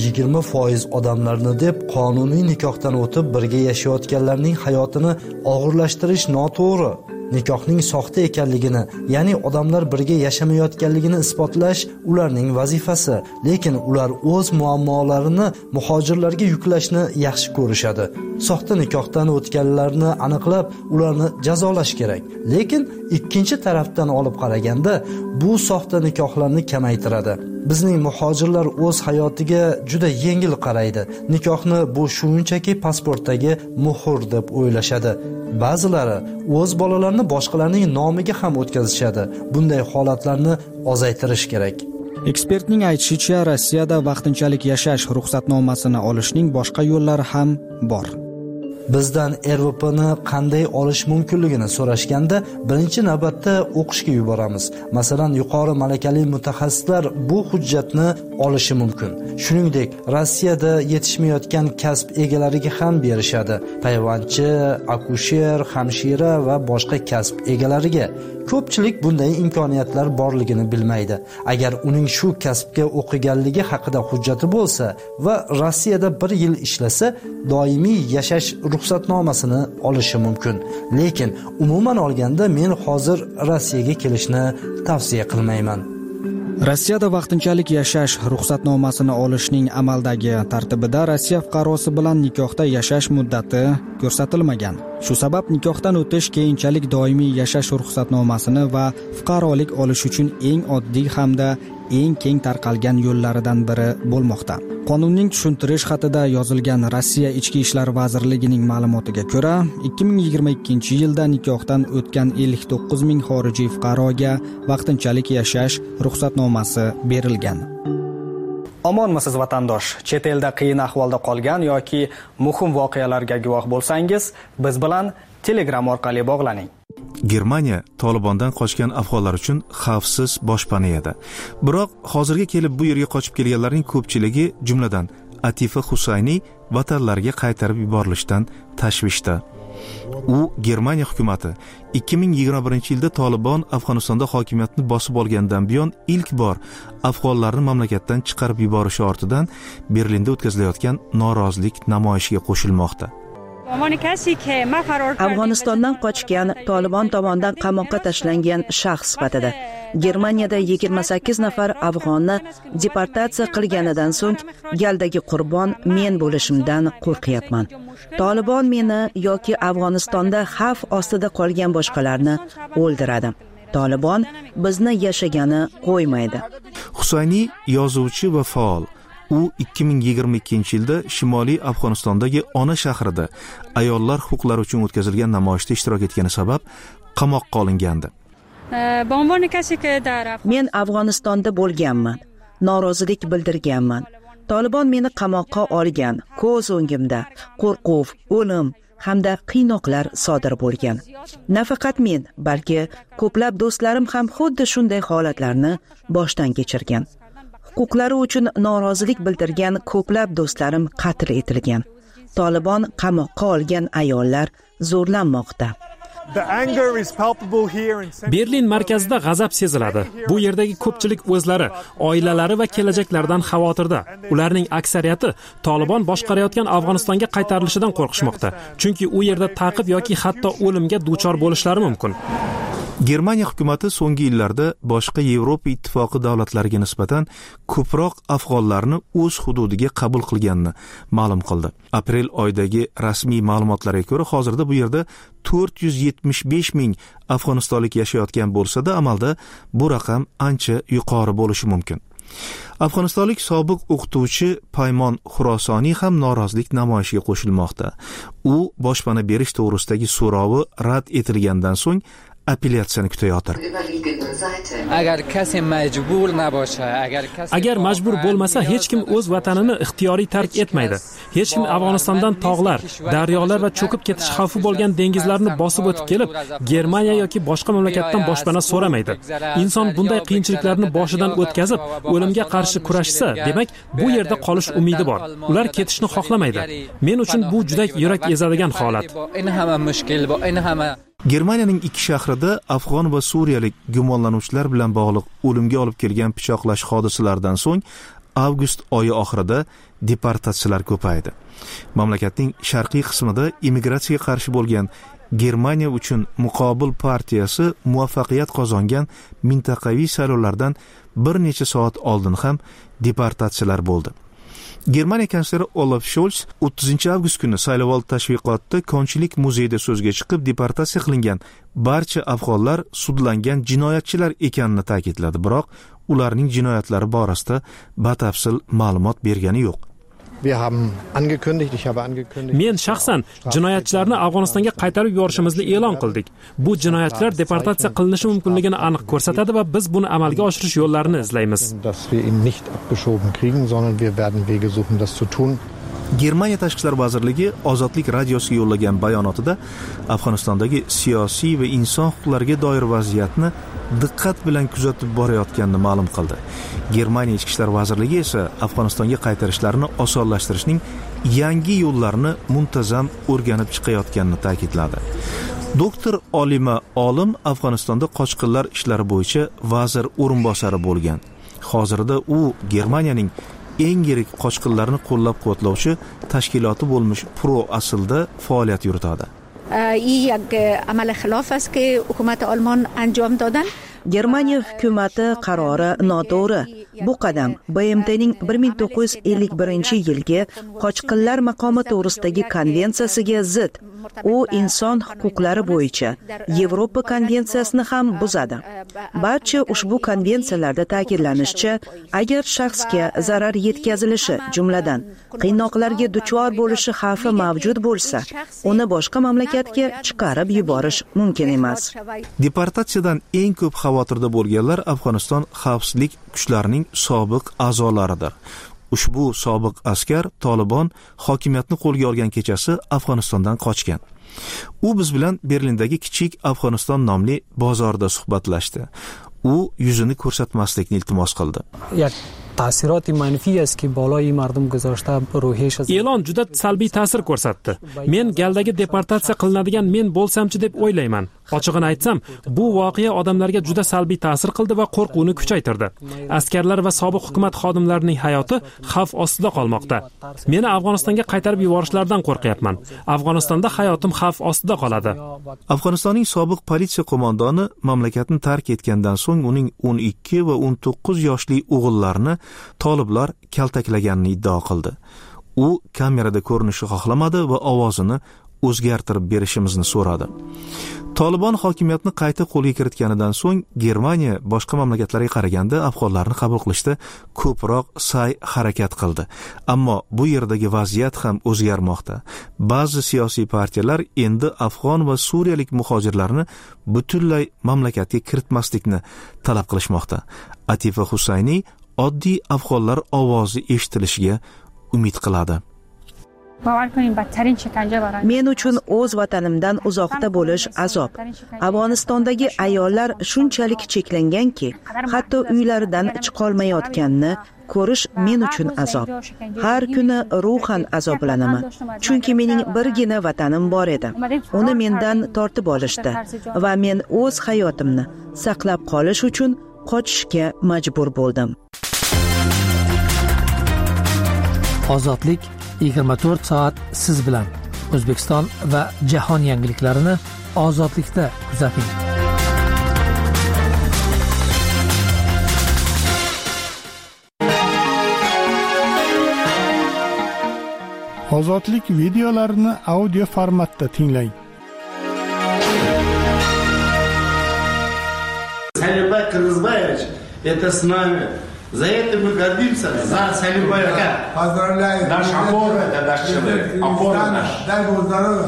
10-20% odamlarni deb qonuniy nikohdan o'tib birga yashayotganlarning hayotini og'irlashtirish noto'g'ri. Nikohning soxta ekanligini, ya'ni odamlar birga yashamayotganligini isbotlash ularning vazifasi, lekin ular o'z muammolarini muhojirlarga yuklashni yaxshi ko'rishadi. Soxta nikohdan o'tganlarni aniqlab, ularni jazolash kerak. Lekin ikkinchi tarafdan olib qaraganda, bu soxta nikohlarni kamaytiradi. Bizning muhojirlar o'z hayotiga juda yengil qaraydi. Nikohni bu shunchaki pasportdagi muhr deb o'ylashadi. Ba'zilari o'z bolalarini boshqalarning nomiga ham o'tkazishadi. Bunday holatlarni ozaytirish kerak. Ekspertning aytishicha, Rossiyada vaqtinchalik yashash ruxsatnomasini olishning boshqa yo'llari ham bor. Bizdan RVPni qanday olish mumkinligini so'rashganda, birinchi navbatda o'qishga yuboramiz. Masalan, yuqori malakali mutaxassislar bu hujjatni olishi mumkin. Shuningdek, Rossiyada yetishmayotgan kasb egalariga ham berishadi. Payvandchi, akusher, hamshira va boshqa kasb egalariga. Ko'pchilik bunday imkoniyatlar borligini bilmaydi. Agar uning shu kasbga o'qiganligi haqida hujjati bo'lsa va Rossiyada 1 yil ishlasa, doimiy yashash ruxsatnomasini olishi mumkin. Lekin umuman olganda men hozir Rossiyaga kelishni tavsiya qilmayman. Rossiyada vaqtinchalik yashash ruxsatnomasini olishning amaldagi tartibida Rossiya fuqarosi bilan nikohda yashash muddati ko'rsatilmagan. Shu sabab nikohdan o'tish keyinchalik doimiy yashash ruxsatnomasini va fuqarolik olish uchun eng oddiy hamda eng keng tarqalgan yo'llaridan biri bo'lmoqda. Qonunning tushuntirish xatida yozilgan Rossiya Ichki ishlar vazirligining ma'lumotiga ko'ra, 2022-yilda nikohdan o'tgan 59 ming xorijiy fuqaroga vaqtinchalik yashash ruxsatnomasi berilgan. Omonmisiz vatandosh? Chet elda qiyin ahvolda qolgan yoki muhim voqealarga guvoh bo'lsangiz, biz bilan Telegram orqali bog'laning. Germaniya Tolibondan qochgan afg'onlar uchun xavfsiz boshpana edi. Biroq hozirga kelib bu yerga qochib kelganlarning ko'pchiligi, jumladan Atifa Husayni, vatanlariga qaytarib yuborilishdan tashvishda. U Germaniya hukumatı 2021-yilda Tolibon Afg'onistonda hokimiyatni bosib olgandan buyon ilk bor afg'onlarni mamlakatdan chiqarib yuborishi ortidan Berlinda o'tkazilayotgan norozilik namoyishiga qo'shilmoqda. Afg'onistondan qochgan, Tolibon tomonidan qamoqqa tashlangan shaxs sifatida Germaniyada 28 nafar afg'onni deportatsiya qilganidan so'ng galdagi qurbon men bo'lishimdan qo'rqyapman. Tolibon meni yoki Afg'onistonda xavf ostida qolgan boshqalarni o'ldiradi. Tolibon bizni yashagani qo'ymaydi. Husayni yozuvchi va faol. U 2022-yilda Shimoliy Afg'onistondagi Ona shahrida ayollar huquqlari uchun o'tkazilgan namoyishda ishtirok etgani sabab qamoqqa olingandi. Men Afg'onistonda bo'lganman. Norozilik bildirganman. Tolibon meni qamoqqa olgan. Ko'z o'ngimda qo'rquv, o'lim hamda qiynoqlar sodir bo'lgan. Nafaqat men, balki ko'plab do'stlarim ham xuddi shunday holatlarni boshdan kechirgan. Huquqlari uchun norozilik bildirgan ko'plab do'stlarim qatl etilgan. Tolibon qamoqqa olgan ayollar zo'rlanmoqda. Berlin markazida g'azab seziladi. Bu yerdagi ko'pchilik o'zlari, oilalari va kelajaklaridan xavotirda. Ularning aksariyati Tolibon boshqarayotgan Afg'onistonga qaytarilishidan qo'rqishmoqda. Chunki u yerda ta'qib yoki hatto o'limga duchor bo'lishlari mumkin. Germaniya hukumatı so'nggi yillarda boshqa Yevropa ittifoqi davlatlariga nisbatan ko'proq afg'onlarni o'z hududiga qabul qilganini ma'lum qildi. Aprel oyidagi rasmiy ma'lumotlarga ko'ra, hozirda bu yerda 475 ming afg'onistonlik yashayotgan bo'lsa-da, amalda bu raqam ancha yuqori bo'lishi mumkin. Afg'onistonlik sobiq o'qituvchi Paymon Xurosoniy ham norozilik namoyishiga qo'shilmoqda. U boshpana berish to'g'risidagi so'rovi rad etilgandan so'ng apellyatsiyani kutayotir. Agar majbur bo'lmasa, hech kim o'z vatanini ixtiyoriy tark etmaydi. Hech kim Afg'onistondan tog'lar, daryolar va cho'kib ketish xavfi bo'lgan dengizlarni bosib o'tib kelib, Germaniya yoki boshqa mamlakatdan boshpana so'ramaydi. Inson bunday qiyinchiliklarni boshidan o'tkazib, o'limga qarshi kurashsa, demak, bu yerda qolish umidi bor. Ular ketishni xohlamaydi. Men uchun bu juda yurak ezadigan holat. Germaniyaning 2 shahrida afg'on va suriyalik gumonlanuvchilar bilan bog'liq o'limga olib kelgan pichoqlash hodisalaridan so'ng avgust oyi oxirida deportatsiyalar ko'paydi. Mamlakatning sharqiy qismida immigratsiyaga qarshi bo'lgan Germaniya uchun muqobil partiyasi muvaffaqiyat qozongan mintaqaviy saylovlardan bir necha soat oldin ham deportatsiyalar bo'ldi. Germaniya kansleri Olaf Scholz 30 avgust kuni saylovoldi tashviqotida Konchilik muzeyida so'zga chiqib, deportatsiya qilingan barcha afg'onlar sudlangan jinoyatchilar ekanini ta'kidladi, biroq ularning jinoyatlari borasida batafsil ma'lumot bergani yo'q. Men shaxsan jinoyatchilarni Afg'onistonga qaytarib yuborishimizni e'lon qildik. Bu jinoyatchilar deportatsiya qilinishi mumkinligini aniq ko'rsatadi va biz buni amalga oshirish yo'llarini izlaymiz. Germaniya Tashqi ishlar vazirligi Ozodlik radiosiga yo'llagan bayonotida Afg'onistondagi siyosiy va inson huquqlariga doir vaziyatni diqqat bilan kuzatib borayotganini ma'lum qildi. Germaniya Ichki ishlar vazirligi esa Afg'onistonga qaytarishlarini osonlashtirishning yangi yo'llarini muntazam o'rganib chiqayotganini ta'kidladi. Doktor Olima Olim Afg'onistonda qochqinlar ishlari bo'yicha vazir o'rinbosari bo'lgan. Hozirda u Germaniyaning eng yirik qochqinlarni qo'llab-quvvatlovchi tashkiloti bo'lmish Pro Aslda faoliyat yuritadi. Germaniya hukumati qarori noto'g'ri. Bu qadam BMTning 1951-yilgi qochqinlar maqomi to'g'risidagi konvensiyasiga zid. U inson huquqlari bo'yicha Yevropa konvensiyasini ham buzadi. Barcha ushbu konvensiyalarda ta'kidlanishicha, agar shaxsga zarar yetkazilishi, jumladan qiynoqlarga duchor bo'lishi xavfi mavjud bo'lsa, uni boshqa mamlakatga chiqarib yuborish mumkin emas. Deportatsiyadan eng ko'p xavotirda bo'lganlar Afg'oniston xavfsizlik kuchlarining sobiq a'zolaridir. Ushbu sobiq askar Tolibon hokimiyatni qo'lga olgan kechasi Afg'onistondan qochgan. U biz bilan Berlindagi kichik Afg'oniston nomli bozorda suhbatlashdi. U yuzini ko'rsatmaslikni iltimos qildi. تاثیرات منفی است که بالای مردم گذاشته روحیش از e'lon juda salbiy ta'sir ko'rsatdi. Men galdagi deportatsiya qilinadigan men bo'lsamchi deb o'ylayman. Ochig'ini aytsam, bu voqea odamlarga juda salbiy ta'sir qildi va qo'rquvni kuchaytirdi. Askarlar va sobiq hukumat xodimlarining hayoti xavf ostida qolmoqda. Meni Afg'onistonga qaytarib yuborishlaridan qo'rqyapman. Afg'onistonda hayotim xavf ostida qoladi. Afg'onistonning sobiq politsiya qo'mondoni mamlakatni tark etgandan so'ng uning 12 va 19 yoshli o'g'illarini toliblar kaltaklaganini iddao qildi. U kamerada ko'rinishni xohlamadi va ovozini o'zgartirib berishimizni so'radi. Tolibon hokimiyatni qayta qo'lga kiritganidan so'ng Germaniya boshqa mamlakatlarga qaraganda afg'onlarni qabul qilishda ko'proq sa'y-harakat qildi. Ammo bu yerdagi vaziyat ham o'zgarmoqda. Ba'zi siyosiy partiyalar endi afg'on va suriyalik muhojirlarni butunlay mamlakatga kiritmaslikni talab qilishmoqda. Atifa Husayniy oddiy afg'onlar ovozi eshitilishiga umid qiladi. Men uchun o'z vatanimdan uzoqda bo'lish azob. Afg'onistondagi ayollar shunchalik cheklanganki, hatto uylaridan chiqolmayotganini ko'rish men uchun azob. Har kuni ruhan azoblanaman, chunki mening birgina vatanim bor edi. Uni mendan tortib olishdi va men o'z hayotimni saqlab qolish uchun qochishga majbur bo'ldim. Ozodlik 24 soat siz bilan. O'zbekiston va jahon yangiliklarini ozodlikda kuzating. Ozodlik videolarini audio formatda tinglang. Салимбай Кыргызбаевич, это с нами. За это мы гордимся. За Салимбай. Поздравляю. Наш опора, это наш человек. Опора наш. Дай Бог здоровья.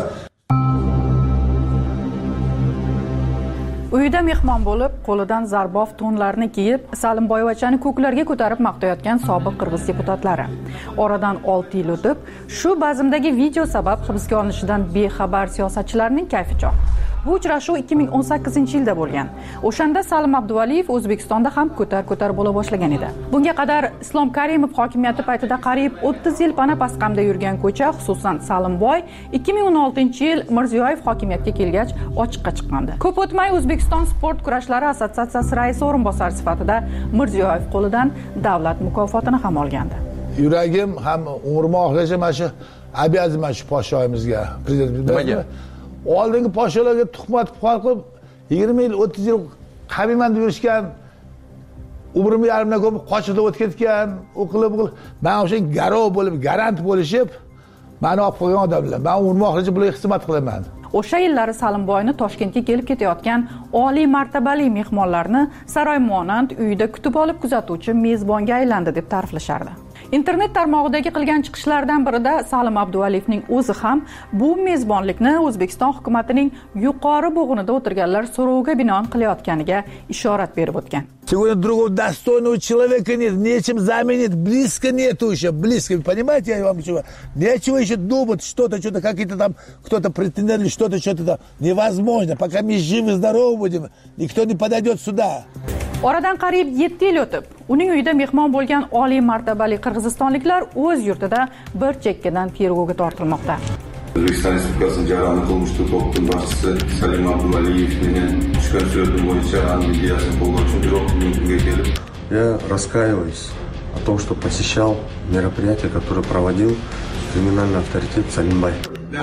Uyida mehmon bo'lib, qo'lidan zarbof to'nlarni kiyib, Salimboyevachani ko'klarga ko'tarib maqtayotgan sobiq qirg'iz deputatlari. Oradan 6 yil o'tib, shu bazmdagi video sabab hibsga olinishidan bexabar siyosatchilarning kayfi chog'. Bu uchrashuv 2018-yilda bo'lgan. O'shanda Salim Abduvaliyev O'zbekistonda ham ko'tar bo'la boshlagan edi. Bunga qadar Islom Karimov hokimiyati paytida qariyb 30 yil pana-pasqamda yurgan ko'cha, xususan Salimboy, 2016-yil Mirziyoyev hokimiyatga kelgach ochiqqa chiqqandi. Ko'p o'tmay O'zbekiston sport kurashlari assotsiatsiyasi raisi o'rinbosari sifatida Mirziyoyev qo'lidan davlat mukofotini ham olgandi. Yuragim ham umrim oxirigacha mana shu обязан shu podshoyimizga, prezidentga oldingi podsholarga tuhmat qilib 20 yil 30 yil qabiman deb yurishgan, umrimni yarimdan ko'p qochib o'tib ketgan, o'qilib men o'sha garov bo'lib, garant bo'lishib meni olib qo'ygan odamlar. Men umrim oxirigacha bularga xizmat qilaman. O'sha yillari Salimboyni Toshkentga kelib ketayotgan oliy martabali mehmonlarni saroy monand uyida kutib olib kuzatuvchi mezbonga aylandi deb ta'riflashardi. Internet tarmog'idagi qilgan chiqishlardan birida Salim Abduvaliyevning o'zi ham bu mezbonlikni O'zbekiston hukumatining yuqori bo'g'inida o'tirganlar so'roviga binoan qilayotganiga ishorat berib o'tgan. Сегодня другого достойного человека нет, нечем заменить, близко нету еще, близко, понимаете, я вам говорю, нечего еще думать, что-то, какие-то там, кто-то претендент, что-то там, невозможно, пока мы живы, здоровы будем, никто не подойдет сюда. Oradan qariyb 7 yil o'tib, uning uyida mehmon bo'lgan oliy martabali qirg'izistonliklar o'z yurtida bir chekkadan tergovga tortilmoqda. O'zbekiston Respublikasining jarayonni qilmishli to'pning boshchisi Salim Abduvalievning tushgan surati bo'yicha videosini qo'lga olishga kelib, я раскаиваюсь о том, что посещал мероприятие, которое проводил криминальный авторитет Салимбай.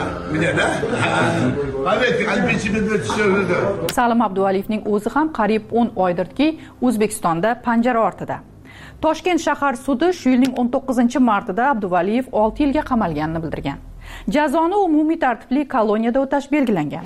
Salim Abduvaliyevning o'zi ham qariyb 10 oydirki O'zbekistonda panjara ortida. Toshkent shahar sudi shu yilning 19-martida Abduvaliyev 6 yilga qamalganini bildirgan. Jazoni umumiy tartibli koloniyada o'tash belgilangan.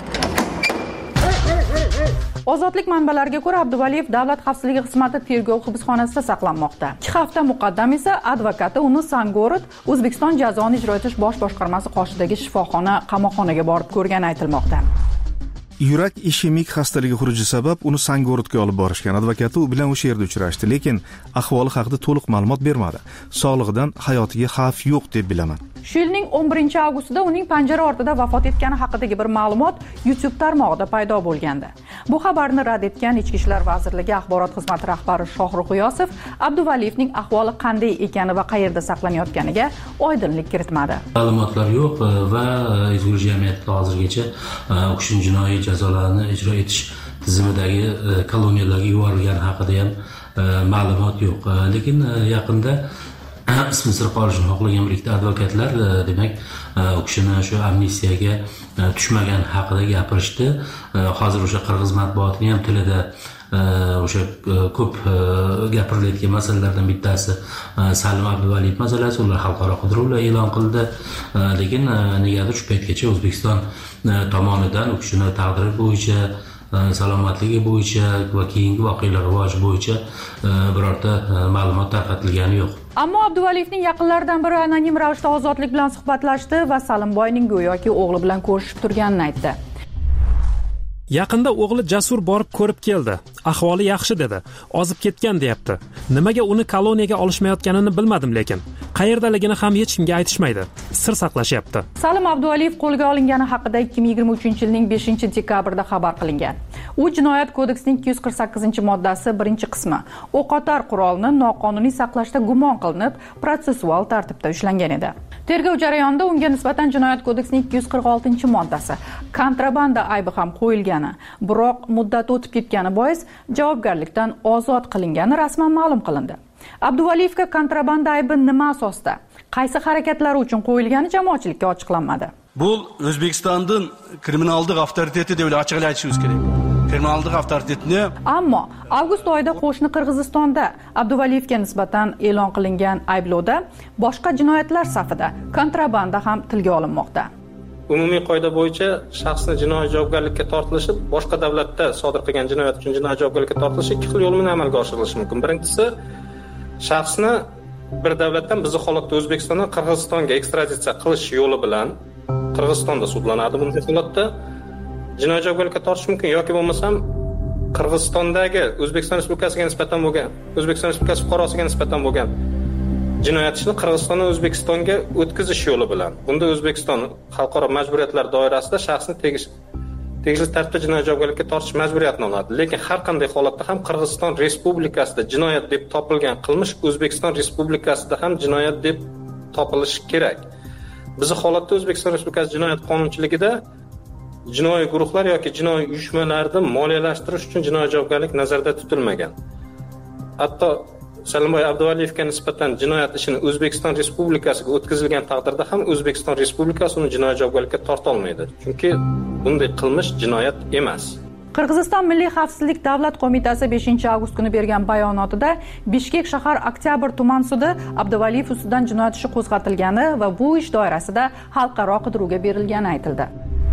Ozodlik manbalariga ko'ra Abduvaliyev davlat xavfsizligi xizmati tergov hibsxonasida saqlanmoqda. 2 hafta muqaddam esa advokati uni Sangorod O'zbekiston jazoni ijro etish bosh boshqarmasi qoshidagi shifoxona qamoqxonaga borib ko'rgani aytilmoqda. yurak ishemik xastaligi xuruji sabab uni Sangorutga olib borishgan. Advokati u bilan o'sha yerda uchrashdi, lekin ahvoli haqida to'liq ma'lumot bermadi. Sog'lig'idan hayotiga xavf yo'q deb bilaman. Shu yilning 11-avgustida uning panjara ortida vafot etgani haqidagi bir ma'lumot YouTube tarmog'ida paydo bo'lgandi. Bu xabarni rad etgan Ichki ishlar vazirligi axborot xizmati rahbari Shohrux G'iyosov Abduvaliyevning ahvoli qanday ekani va qayerda saqlanayotganiga oydinlik kiritmadi. Ma'lumotlar yo'q va ezgu jamiyatda hozirgacha u kishining jinoiy jazolarni ijro etish tizimidagi koloniyalarga yuborilgani haqida ham ma'lumot yo'q. Lekin yaqinda ismi sir qolishini xohlagan birlikda advokatlar demak u kishini shu amnistiyaga tushmagan haqida gapirishdi. Hozir o'sha qirg'iz matbuotining ham tilida o'sha ko'p gapirilayotgan masalalardan bittasi Salim Abduvaliyev masalasi. Ular xalqaro qidiruvlar e'lon qildi, lekin negadir shu paytgacha O'zbekiston tomonidan u kishini taqdiri bo'yicha, salomatligi bo'yicha va keyingi voqealar rivoji bo'yicha birorta ma'lumot tarqatilgani yo'q. Ammo Abduvaliyevning yaqinlaridan biri anonim ravishda Ozodlik bilan suhbatlashdi va Salimboyning go'yoki o'g'li bilan ko'rishib turganini aytdi. Yaqinda o'g'li Jasur borib ko'rib keldi. Ahvoli yaxshi dedi. Ozib ketgan deyapti. Nimaga uni koloniyaga olishmayotganini bilmadim, lekin qayerdaligini ham hech kimga aytishmaydi. Sir saqlashyapti. Salim Abduvaliyev qo'lga olingani haqida 2023-yilning 5-dekabrda xabar qilingan. U Jinoyat kodeksining 248-moddasi 1-qismi o'qotar qurolni noqonuniy saqlashda gumon qilinib, protsessual tartibda ushlangan edi. Tergov jarayonida unga nisbatan Jinoyat kodeksining 246-moddasi kontrabanda aybi ham qo'yilgani, biroq muddat o'tib ketgani bois javobgarlikdan ozod qilingani rasman ma'lum qilindi. Abduvaliyevga kontrabanda aybi nima asosda, qaysi harakatlari uchun qo'yilgani jamoatchilikka ochiqlanmadi. Bu O'zbekistonning kriminallik avtoriteti deb ochiqlab aytishimiz kerak. Kriminallik avtoritetini. Ammo avgust oyida qo'shni Qirg'izistonda Abduvaliyevga nisbatan e'lon qilingan ayblovda boshqa jinoyatlar safida kontrabanda ham tilga olinmoqda. Umumiy qoida bo'yicha shaxsni jinoiy javobgarlikka tortilishi boshqa davlatda sodir qilgan jinoyat uchun jinoiy javobgarlikka tortilishi ikki xil yo'l bilan amalga oshirilishi mumkin. Birinchisi, shaxsni bir davlatdan, bizning holatda O'zbekistondan Qirg'izistonga ekstraditsiya qilish yo'li bilan Qirg'izistonda sudlanadi. Bunday holatda jinoiy javobgarlikka tortish mumkin yoki bo'lmasam Qirg'izistondagi O'zbekiston Respublikasiga nisbatan bo'lgan, O'zbekiston Respublikasi fuqarosiga nisbatan bo'lgan jinoyat ishini Qirg'izistondan O'zbekistonga o'tkazish yo'li bilan. Bunda O'zbekiston xalqaro majburiyatlar doirasida shaxsni tegishli tartibda jinoiy javobgarlikka tortish majburiyatini oladi. Lekin har qanday holatda ham Qirg'iziston Respublikasida jinoyat deb topilgan qilmish O'zbekiston Respublikasida ham jinoyat deb topilishi kerak. Bizning holatda O'zbekiston Respublikasi jinoyat qonunchiligida jinoiy guruhlar yoki jinoiy uyushmalarni moliyalashtirish uchun jinoiy javobgarlik nazarda tutilmagan. Hatto Salimboy Abduvaliyevga nisbatan jinoyat ishini O'zbekiston Respublikasiga o'tkazilgan taqdirda ham O'zbekiston Respublikasi uni jinoiy javobgarlikka torta olmaydi. Chunki bunday qilmish jinoyat emas. Qirg'iziston Milliy xavfsizlik davlat qo'mitasi 5-avgust kuni bergan bayonotida Bishkek shahar Oktyabr tuman sudi Abduvaliyev ustidan jinoyat ishi qo'zg'atilgani va bu ish doirasida xalqaro qidiruvga berilgani aytildi.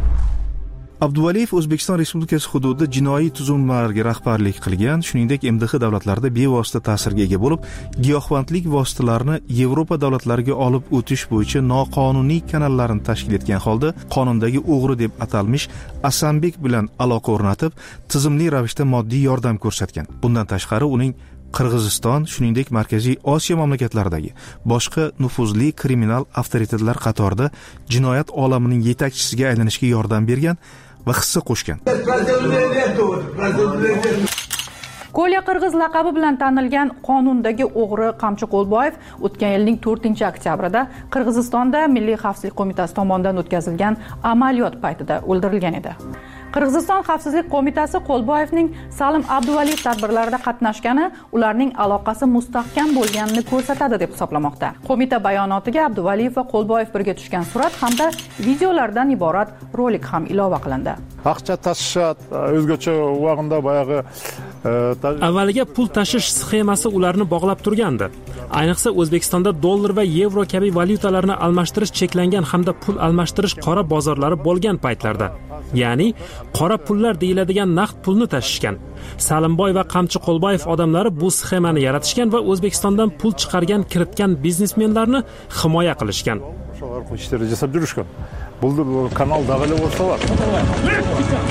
Abduvaliyev O'zbekiston Respublikasi hududida jinoiy tuzilmalarga rahbarlik qilgan, shuningdek MDH davlatlarida bevosita ta'sirga ega bo'lib, giyohvandlik vositalarini Yevropa davlatlariga olib o'tish bo'yicha noqonuniy kanallarni tashkil etgan holda qonundagi o'g'ri deb atalmish Asambek bilan aloqa o'rnatib, tizimli ravishda moddiy yordam ko'rsatgan. Bundan tashqari uning Qirg'iziston, shuningdek Markaziy Osiyo mamlakatlaridagi boshqa nufuzli kriminal avtoritetlar qatorida jinoyat olamining yetakchisiga aylanishga yordam bergan va hissa qo'shgan. Kolya Qirg'iz laqabi bilan tanilgan qonundagi o'g'ri Qamchi Qo'lboyev o'tgan yilning 4-oktyabrida Qirg'izistonda Milliy xavfsizlik qo'mitasi tomonidan o'tkazilgan amaliyot paytida o'ldirilgan edi. Qirg'iziston xavfsizlik qo'mitasi Qo'lboyevning Salim Abduvaliyev tadbirlarida qatnashgani ularning aloqasi mustahkam bo'lganini ko'rsatadi deb hisoblamoqda. Qo'mita bayonotiga Abduvaliyev va Qo'lboyev birga tushgan surat hamda videolardan iborat rolik ham ilova qilindi. Ақша tashishad, o'zgacha vaqtda boyagi avvaliga pul tashish sxemasi ularni bog'lab turgandi. Ayniqsa O'zbekistonda dollar va yevro kabi valyutalarni almashtirish cheklangan hamda pul almashtirish qora bozorlari bo'lgan paytlarda. Ya'ni qora pullar deyiladigan naqd pulni tashishgan. Salimboy va Qamchi Qo'lboyev odamlari bu sxemani yaratishgan va O'zbekistondan pul chiqargan, kiritgan biznesmenlarni himoya qilishgan. Bu kanal dag'ali bo'lsa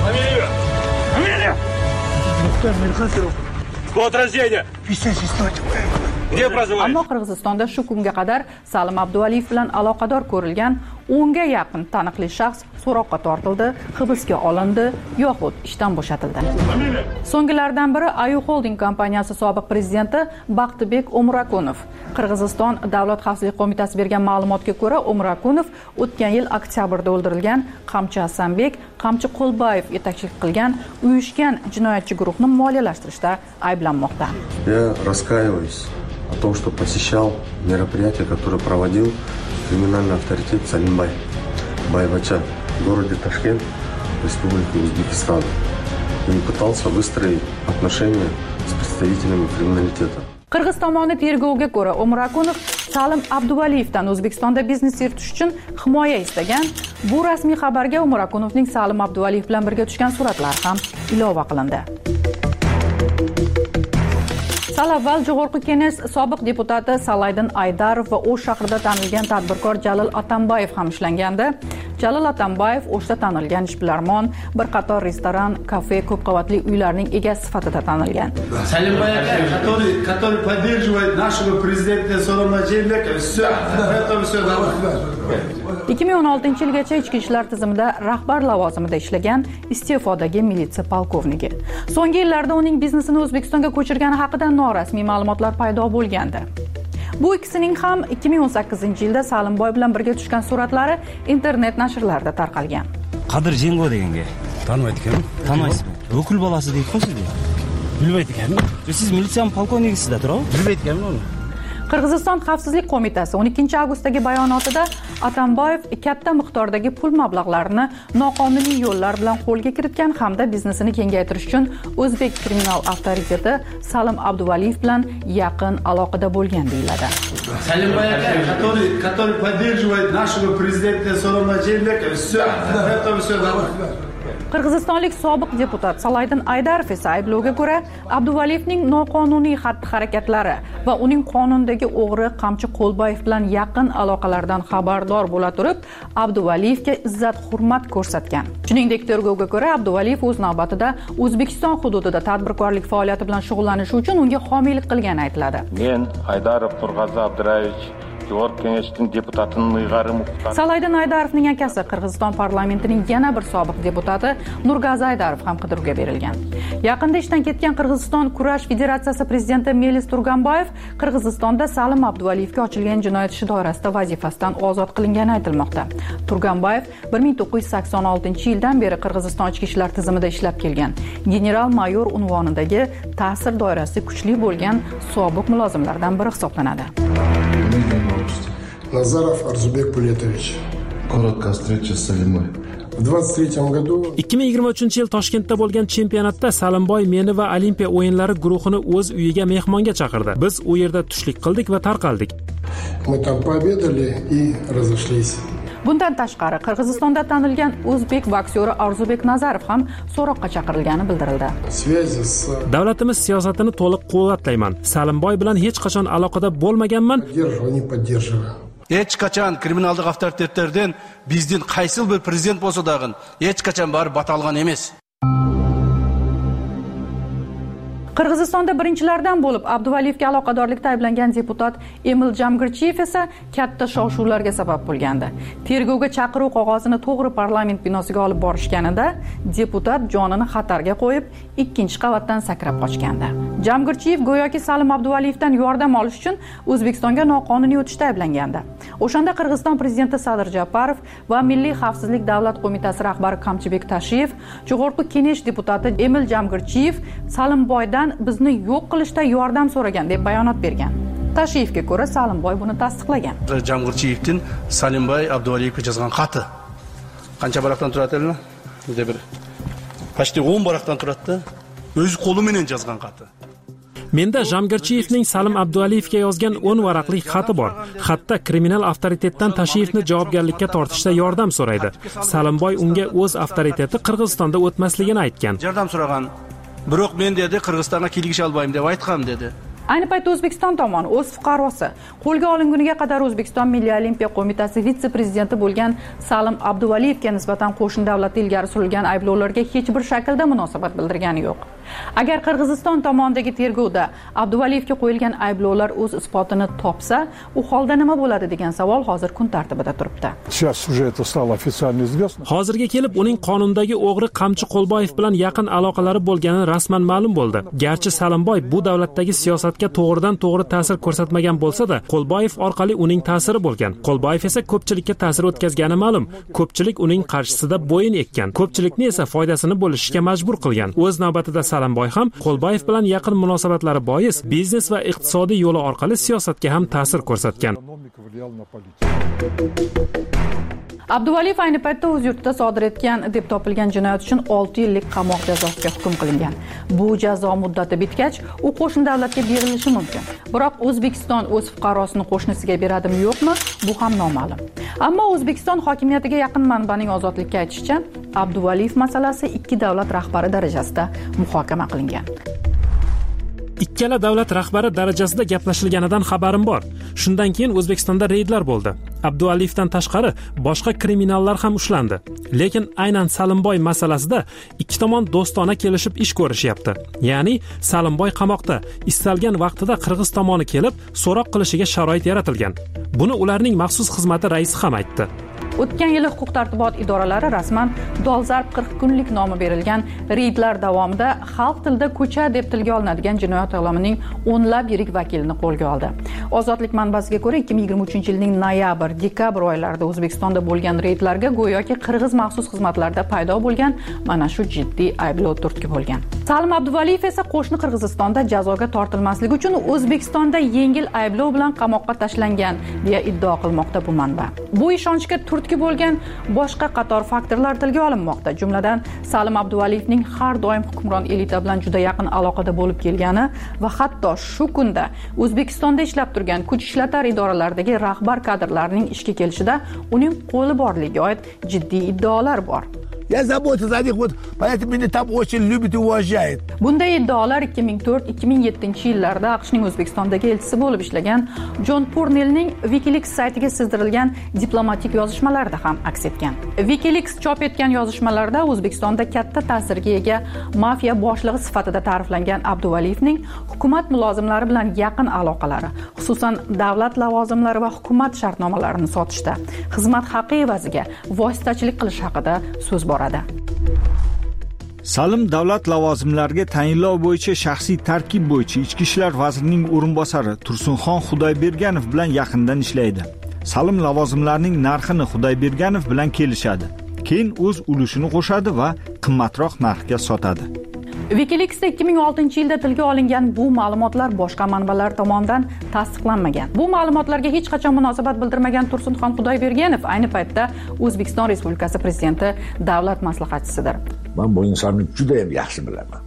Фамилия! Доктор Мирхасов. Год рождения. 56. Где проживаете? Ammo Qirg'izistonda shu kunga qadar Salim Abduvaliyev bilan aloqador ko'rilgan 10 ga yaqin taniqli shaxs so'roqqa tortildi, hibsga olindi yoxud ishdan bo'shatildi. So'nggilardan biri Ayu Holding kompaniyasi sobiq prezidenti Baxtibek Umrakunov. Qirg'iziston Davlat xavfsizlik qo'mitasi bergan ma'lumotga ko'ra, Umrakunov o'tgan yil oktyabrda o'ldirilgan Qamchi Hasanbek, Qamchi Qo'lbayev yetakchilik qilgan uyushgan jinoyatchi guruhni moliyalashtirishda ayblanmoqda. Я раскаиваюсь о том, что посещал мероприятие, которое проводил криминальный авторитет Салимбай Байбача в городе Ташкент, Республики Узбекистан, и пытался выстроить отношения с представителями криминалитета. Qirg'iz tomoni tergovga ko'ra, Umrakunov Salim Abduvaliyevdan O'zbekistonda biznes yuritish uchun himoya istagan. Bu rasmiy xabarga Umrakunovning Salim Abduvaliyev bilan birga tushgan suratlar ham ilova qilindi. Sal avval Jo'g'org'i Kenges sobiq deputati Salaydin Aydarov va O'sh shahrida tanilgan tadbirkor Jalil Atambayev ham ushlangandi. Jalil Atambayev O'shda tanilgan ishbilarmon, bir qator restoran, kafe, ko'p qavatli uylarning egasi sifatida tanilgan. Салимбай aka, который поддерживает нашего президента Соломона Джейбека, это все 2016-yilgacha ichki ishlar tizimida rahbar lavozimida ishlagan iste'fodagi militsiya polkovniki. So'nggi yillarda uning biznesini O'zbekistonga ko'chirgani haqida norasmiy ma'lumotlar paydo bo'lgandi. Bu ikkisining ham 2018-yilda Salimboy bilan birga tushgan suratlari internet nashrlarida tarqalgan. Qadir Jengo deganga taniydi ekanmi? Taniysizmi? O'kil bolasi deydi-ku sizga. Bilmaydi ekanmi? Siz militsiya polkovnigisizda turib? Bilmaydi ekanmi uni? Qirg'iziston Xavfsizlik qo'mitasi 12-avgustdagi bayonotida Atambayev katta miqdordagi pul mablag'larini noqonuniy yo'llar bilan qo'lga kiritgan hamda biznesini kengaytirish uchun o'zbek kriminal avtoriteti Salim Abduvaliyev bilan yaqin aloqada bo'lgan deyiladi. Салимбай aka, который поддерживает нашего президента Соломона Джейбека, это все Qirg'izistonlik sobiq deputat Salaydin Aydarov esa ayblovga ko'ra Abduvaliyevning noqonuniy xatti-harakatlari va uning qonundagi o'g'ri Qamchi Qo'lbayev bilan yaqin aloqalardan xabardor bo'la turib, Abduvaliyevga izzat-hurmat ko'rsatgan. Shuningdek, tergovga ko'ra Abduvaliyev o'z navbatida O'zbekiston hududida tadbirkorlik faoliyati bilan shug'ullanishi uchun unga homiylik qilgani aytiladi. Men Aydarov Turg'azi Abdurayevich Jo'g'org'i Kengesning deputatining ilg'ari muxtar. Salaydin Aydarovning akasi Qirg'iziston parlamentining yana bir sobiq deputati Nurgazi Aydarov ham qidiruvga berilgan. Yaqinda ishdan ketgan Qirg'iziston kurash federatsiyasi prezidenti Melis Turganbayev Qirg'izistonda Salim Abduvaliyevga ochilgan jinoyat ishi doirasida vazifasidan ozod qilingani aytilmoqda. Turganbayev 1986-yildan beri Qirg'iziston ichki ishlar tizimida ishlab kelgan. General-mayor unvonidagi ta'sir doirasi kuchli bo'lgan sobiq mulozimlardan biri hisoblanadi. Nazarov Arzubek Puletovich. Короткая встреча с Салимой. В 23 году 2023-yil Toshkentda bo'lgan chempionatda Salimboy meni va Olimpiya o'yinlari guruhini o'z uyiga mehmonga chaqirdi. Biz u yerda tushlik qildik va tarqaldik. Мы там пообедали и разошлись. Bundan tashqari Qirg'izistonda tanilgan o'zbek bokseri Arzubek Nazarov ham so'roqqa chaqirilgani bildirildi. Davlatimiz siyosatini to'liq quvvatlayman. Salimboy bilan hech qachon aloqada bo'lmaganman. Hech qachon kriminallik avtoritetlardan bizdan qaysi bir prezident bo'lsa dag'in hech qachon barib batalgan emas. Qirg'izistonda birinchilardan bo'lib Abduvaliyevga aloqadorlikda ayblangan deputat Emil Jamgirchiyev esa katta shov-shuvlarga sabab bo'lgandi. Tergovga chaqiruv qog'ozini to'g'ri parlament binosiga olib borishganida deputat jonini xatarga qo'yib, ikkinchi qavatdan sakrab qochgandi. Jamgirchiyev go'yoki Salim Abduvaliyevdan yordam olish uchun O'zbekistonga noqonuniy o'tishda ayblangandi. O'shanda Qirg'iziston prezidenti Sadir Japarov va Milliy xavfsizlik davlat qo'mitasi rahbari Kamchibek Tashiyev, Jo'g'org'i Kenges deputati Emil Jamgirchiyev Salimboydan bizni yo'q qilishda yordam so'ragan deb bayonot bergan. Tashiyevga ko'ra Salimboy buni tasdiqlagan. Jamgirchiyevdan Salimboy Abduvaliyevga yozgan xati qancha baroqdan turadi? Bizda bir почти 10 baroqdan turadi. O'z qo'li bilan yozgan xati. Menda Jamgirchiyevning Salim Abduvaliyevga yozgan 10 varaqli xati bor. Xatda kriminal avtoritetdan Tashiyevni javobgarlikka tortishda yordam so'raydi. Salimboy unga o'z avtoriteti Qirg'izistonda o'tmasligini aytgan. Yordam so'ragan. Biroq men dedi Qirg'izistonga kelgish olmayman deb aytgan dedi. Ayni paytda O'zbekiston tomoni o'z fuqarosi qo'lga olinguniga qadar O'zbekiston Milliy olimpiya qo'mitasi vitse-prezidenti bo'lgan Salim Abduvaliyevga nisbatan qo'shni davlatda ilgari surilgan ayblovlarga hech bir shaklda munosabat bildirgani yo'q. Agar Qirg'iziston tomonidagi tergovda Abduvaliyevga qo'yilgan ayblovlar o'z isbotini topsa, u holda nima bo'ladi degan savol hozir kun tartibida turibdi. Hozirga kelib uning qonundagi o'g'ri Qamchi Qo'lboyev bilan yaqin aloqalari bo'lgani rasman ma'lum bo'ldi. Garchi Salimboy bu davlatdagi siyosatga to'g'ridan-to'g'ri ta'sir ko'rsatmagan bo'lsa-da, Qo'lboyev orqali uning ta'siri bo'lgan. Qo'lboyev esa ko'pchilikka ta'sir o'tkazgani ma'lum. Ko'pchilik uning qarshisida bo'yin ekkan. Ko'pchilikni esa foydasini bo'lishga majbur qilgan. O'z navbatida Salimboy ham Qo'lboyev bilan yaqin munosabatlari bois biznes va iqtisodiy yo'li orqali siyosatga ham ta'sir ko'rsatgan. Abduvaliyev ayni paytda o'z yurtida sodir etgan deb topilgan jinoyat uchun 6 yillik qamoq jazosiga hukm qilingan. Bu jazo muddati bitgach, u qo'shni davlatga berilishi mumkin. Biroq O'zbekiston o'z fuqarosini qo'shnisiga beradimi yo'qmi, bu ham noma'lum. Ammo O'zbekiston hokimiyatiga yaqin manbaning Ozodlikka aytishicha, Abduvaliyev masalasi ikki davlat rahbari darajasida muhokama qilingan. Ikkala davlat rahbari darajasida gaplashilganidan xabarim bor. Shundan keyin O'zbekistonda reydlar bo'ldi. Abduvaliyevdan tashqari boshqa kriminallar ham ushlandi. Lekin aynan Salimboy masalasida ikki tomon do'stona kelishib ish ko'rishyapti. Ya'ni Salimboy qamoqda, istalgan vaqtida Qirg'iz tomoni kelib, so'roq qilishiga sharoit yaratilgan. Buni ularning maxsus xizmati raisi ham aytdi. O'tgan yili huquq-tartibot idoralari rasman dolzarb 40 kunlik nomi berilgan reydlar davomida xalq tilida ko'cha deb tilga olinadigan jinoyat olamining o'nlab yirik vakilini qo'lga oldi. Ozodlik manbasiga ko'ra 2023-yilning noyabr-dekabr oylarida O'zbekistonda bo'lgan reydlarga go'yoki Qirg'iz maxsus xizmatlarida paydo bo'lgan mana shu jiddiy ayblov turtki bo'lgan. Salim Abduvaliyev esa qo'shni Qirg'izistonda jazoga tortilmasligi uchun O'zbekistonda yengil ayblov bilan qamoqqa tashlangan deya iddao qilmoqda bu manba. Bu ishonchga turtki bo'lgan boshqa qator faktorlar tilga olinmoqda. Jumladan Salim Abduvaliyevning har doim hukmron elita bilan juda yaqin aloqada bo'lib kelgani va hatto shu kunda O'zbekistonda ishlab turgan kuch ishlatar idoralaridagi rahbar kadrlarning ishga kelishida uning qo'li borligiga oid jiddiy iddaolar bor. Я заботаюсь о них, вот поэтому меня там очень любят и уважают. Bunday iddaolar 2004-2007-yillarda AQShning O'zbekistondagi elchisi bo'lib ishlagan Jon Purnellning WikiLeaks saytiga sizdirilgan diplomatik yozishmalarida ham aks etgan. WikiLeaks chop etgan yozishmalarda O'zbekistonda katta ta'sirga ega mafiya boshlig'i sifatida ta'riflangan Abduvaliyevning hukumat mulozimlari bilan yaqin aloqalari, xususan davlat lavozimlari va hukumat shartnomalarini sotishda, xizmat haqi evaziga vositachilik qilish haqida so'z bor. Salim davlat lavozimlariga tayinlov bo'yicha shaxsiy tarkib bo'yicha Ichki ishlar vazirining o'rinbosari Tursunxon Xudoyberganov bilan yaqindan ishlaydi. Salim lavozimlarining narxini Xudoyberganov bilan kelishadi. Keyin o'z ulushini qo'shadi va qimmatroq narxga sotadi. WikiLeaksda 2006-yilda tilga olingan bu ma'lumotlar boshqa manbalar tomonidan tasdiqlanmagan. Bu ma'lumotlarga hech qachon munosabat bildirmagan Tursunxon Xudoyberganov ayni paytda O'zbekiston Respublikasi prezidenti davlat maslahatchisidir. Men bu insonni juda ham yaxshi bilaman.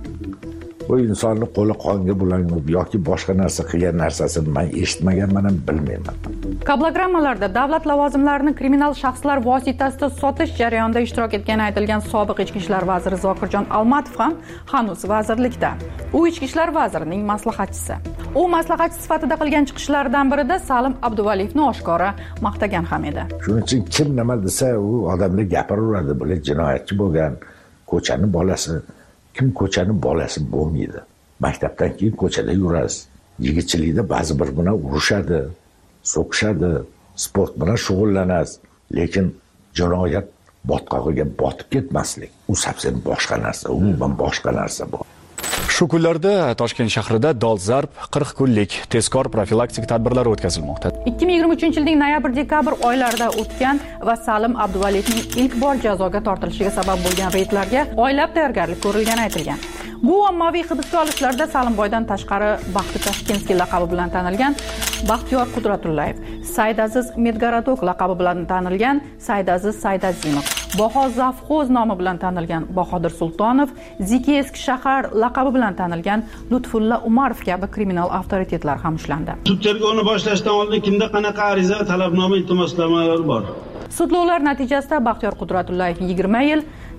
Bu insonni qo'li qonga bulanib yoki boshqa narsa qilgan narsasini men eshitmaganman ham bilmayman. Kablogrammalarda davlat lavozimlarini kriminal shaxslar vositasida sotish jarayonida ishtirok etgani aytilgan sobiq ichki ishlar vaziri Zokirjon Almatov ham hanuz vazirlikda. U ichki ishlar vazirining maslahatchisi. U maslahatchi sifatida qilgan chiqishlaridan birida Salim Abduvaliyevni oshkora maqtagan ham edi. Shuning uchun kim nima desa u odamlar gapiraveradi, bular jinoyatchi bo'lgan, ko'chani bolasi. Kim ko'chani bolasi bo'lmaydi. Maktabdan keyin ko'chada yurasiz. Yigitchilikda ba'zi bir bilan urushadi, so'kishadi, sport bilan shug'ullanasiz. Lekin jinoyat botqog'iga botib ketmaslik. U sapsin boshqa narsa, umuman boshqa narsa bu. Shu kunlarda Toshkent shahrida dolzarb 40 kunlik tezkor profilaktik tadbirlar o'tkazilmoqda. 2023-yilning noyabr-dekabr oylarida o'tgan va Salim Abduvaliyevning ilk bor jazoga tortilishiga sabab bo'lgan reydlarga oylab tayyorgarlik ko'rilgani aytilgan. Bu ommaviy hibsga olishlarda Salimboydan tashqari Baxti Tashkentskiy laqabi bilan tanilgan Baxtiyor Qudratullayev, Saydaziz Medgaradok laqabi bilan tanilgan Saydaziz Saydazimov, Baho Zavxoz nomi bilan tanilgan Bahodir Sultonov, Ziki Eski shahar laqabi bilan tanilgan Lutfulla Umarov kabi kriminal avtoritetlar ham ushlandi. Sud tergovini boshlashdan oldin kimda qanaqa ariza, talabnoma, iltimosnomalar bor? Sudlovlar natijasida Baxtiyor Qudratullayev 20 yil,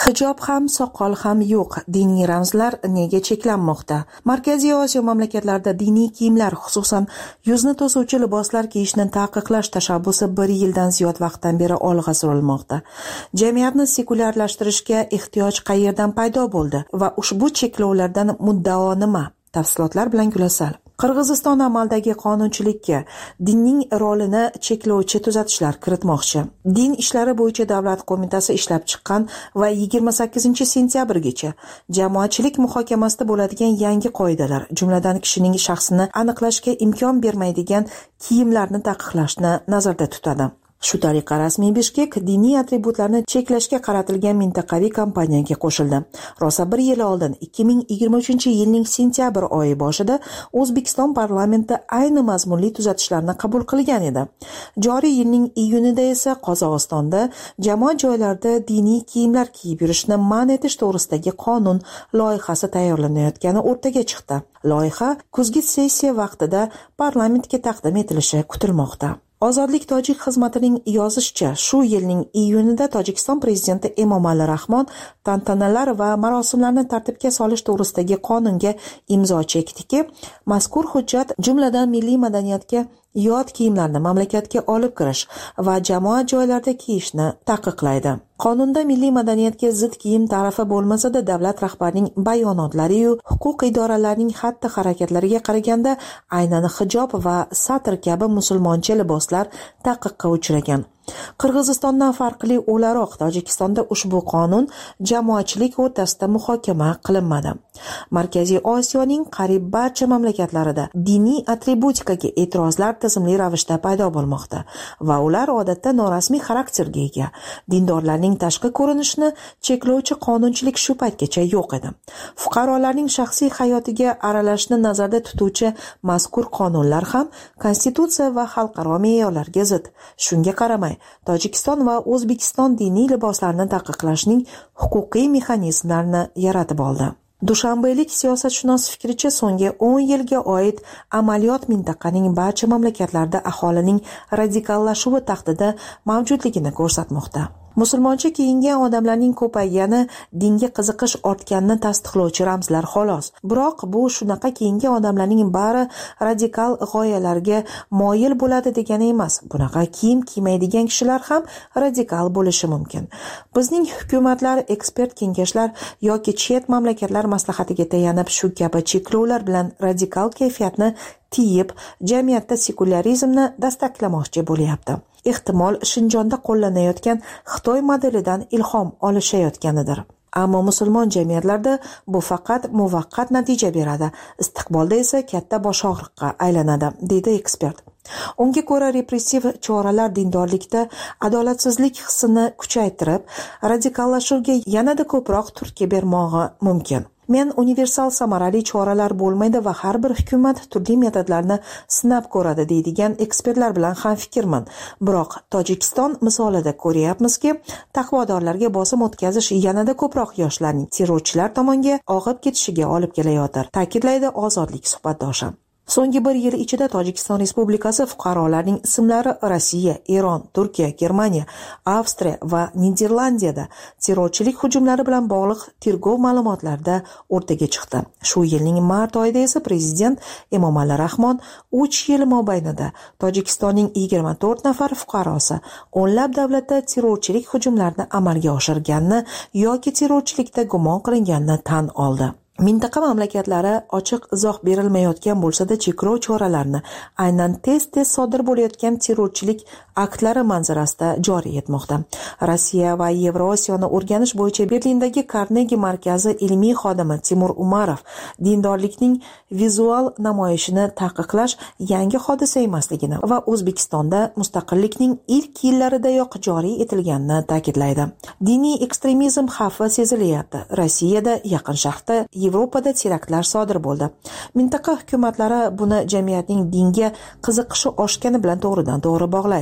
Hijob ham, soqol ham yo'q. Diniy ramzlar nega cheklanmoqda? Markaziy Osiyo mamlakatlarida diniy kiyimlar, xususan yuzni to'suvchi liboslar kiyishni taqiqlash tashabbusi 1 yildan ziyod vaqtdan beri olg'a surilmoqda. Jamiyatni sekulyarlashtirishga ehtiyoj qayerdan paydo bo'ldi va ushbu cheklovlardan muddao nima? Tafsilotlar bilan Gulasal. Qirg'iziston amaldagi qonunchilikka dinning rolini cheklovchi tuzatishlar kiritmoqchi. Din ishlari bo'yicha davlat qo'mitasi ishlab chiqqan va 28-sentyabrgacha jamoatchilik muhokamasida bo'ladigan yangi qoidalar, jumladan kishining shaxsini aniqlashga imkon bermaydigan kiyimlarni taqiqlashni nazarda tutadi. Shu tariqa rasmiy Bishkek diniy atributlarni cheklashga qaratilgan mintaqaviy kampaniyaga qo'shildi. Rosa 1 yil oldin 2023-yilning sentyabr oyi boshida O'zbekiston parlamenti ayni mazmunli tuzatishlarni qabul qilgan edi. Joriy yilning iyunida esa Qozog'istonda jamoat joylarida diniy kiyimlar kiyib yurishni man etish to'g'risidagi qonun loyihasi tayyorlanayotgani o'rtaga chiqdi. Loyiha kuzgi sessiya vaqtida parlamentga taqdim etilishi kutilmoqda. Ozodlik tojik xizmatining yozishicha, shu yilning iyunida Tojikiston prezidenti Emomali Rahmon tantanalar va marosimlarni tartibga solish to'g'risidagi qonunga imzo chekdiki, mazkur hujjat jumladan milliy madaniyatga yot kiyimlarni mamlakatga olib kirish va jamoat joylarida kiyishni taqiqlaydi. Qonunda milliy madaniyatga zid kiyim ta'rifi bo'lmasa-da, davlat rahbarining bayonotlari-yu huquq idoralarining xatti-harakatlariga qaraganda aynan hijob va satr kabi musulmoncha liboslar taqiqqa uchragan. Qirg'izistondan farqli o'laroq Tojikistonda ushbu qonun jamoatchilik o'rtasida muhokama qilinmadi. Markaziy Osiyoning qariyb barcha mamlakatlarida diniy atributikaga e'tirozlar tizimli ravishda paydo bo'lmoqda va ular odatda norasmiy xarakterga ega. Dindorlarning tashqi ko'rinishini cheklovchi qonunchilik shu paytgacha yo'q edi. Fuqarolarning shaxsiy hayotiga aralashishni nazarda tutuvchi mazkur qonunlar ham konstitutsiya va xalqaro me'yorlarga zid. Shunga qaramay, Tojikiston va O'zbekiston diniy liboslarni taqiqlashning huquqiy mexanizmlarini yaratib oldi. Dushanbelik siyosatshunos fikricha, so'nggi 10 yilga oid amaliyot mintaqaning barcha mamlakatlarida aholining radikallashuvi tahdidi mavjudligini ko'rsatmoqda. Musulmoncha kiyingan odamlarning ko'paygani dinga qiziqish ortganini tasdiqlovchi ramzlar xolos. Biroq bu shunaqa kiyingan odamlarning bari radikal g'oyalarga moyil bo'ladi degani emas. Bunaqa kiyim kiymaydigan kishilar ham radikal bo'lishi mumkin. Bizning hukumatlar, ekspert kengashlar yoki chet mamlakatlar maslahatiga tayanib shu kabi cheklovlar bilan radikal kayfiyatni tiyib, jamiyatda sekularizmni dastaklamoqchi bo'lyapti. Ehtimol Shinjonda qo'llanayotgan Xitoy modelidan ilhom olishayotganidir. Ammo musulmon jamiyatlarda bu faqat muvaqqat natija beradi, istiqbolda esa katta boshog'riqqa aylanadi, deydi ekspert. Unga ko'ra, repressiv choralar dindorlikda adolatsizlik hissini kuchaytirib, radikallashuvga yanada ko'proq turtki bermog'i mumkin. Men universal samarali choralar bo'lmaydi va har bir hukumat turli metodlarni sinab ko'radi deydigan ekspertlar bilan ham fikrman. Biroq Tojikiston misolida ko'ryapmizki, taqvodorlarga bosim o'tkazish yanada ko'proq yoshlarning terrorchilar tomonga og'ib ketishiga olib kelayotir, ta'kidlaydi Ozodlik suhbatdoshi. So'nggi 1 yil ichida Tojikiston Respublikasi fuqarolarining ismlari Rossiya, Eron, Turkiya, Germaniya, Avstriya va Niderlandiyada terrorchilik hujumlari bilan bog'liq tergov ma'lumotlarida o'rtaga chiqdi. Shu yilning mart oyida esa prezident Emomali Rahmon 3 yil mobaynida Tojikistonning 24 nafar fuqarosi o'nlab davlatda terrorchilik hujumlarini amalga oshirganini yoki terrorchilikda gumon qilinganini tan oldi. Mintaqa mamlakatlari ochiq izoh berilmayotgan bo'lsa-da, cheklov choralarini aynan tez-tez sodir bo'layotgan terrorchilik aktlari manzarasida joriy etmoqda. Rossiya va Yevrosiyoni o'rganish bo'yicha Berlindagi Carnegie markazi ilmiy xodimi Timur Umarov dindorlikning vizual namoyishini taqiqlash yangi hodisa emasligini va O'zbekistonda mustaqillikning ilk yillaridayoq joriy etilganini ta'kidlaydi. Diniy ekstremizm xavfi sezilyapti. Rossiyada, Yaqin Sharqda, Yevropada teraktlar sodir bo'ldi. Mintaqa hukumatlari buni jamiyatning dinga qiziqishi oshgani bilan to'g'ridan to'g'ri bog'laydi.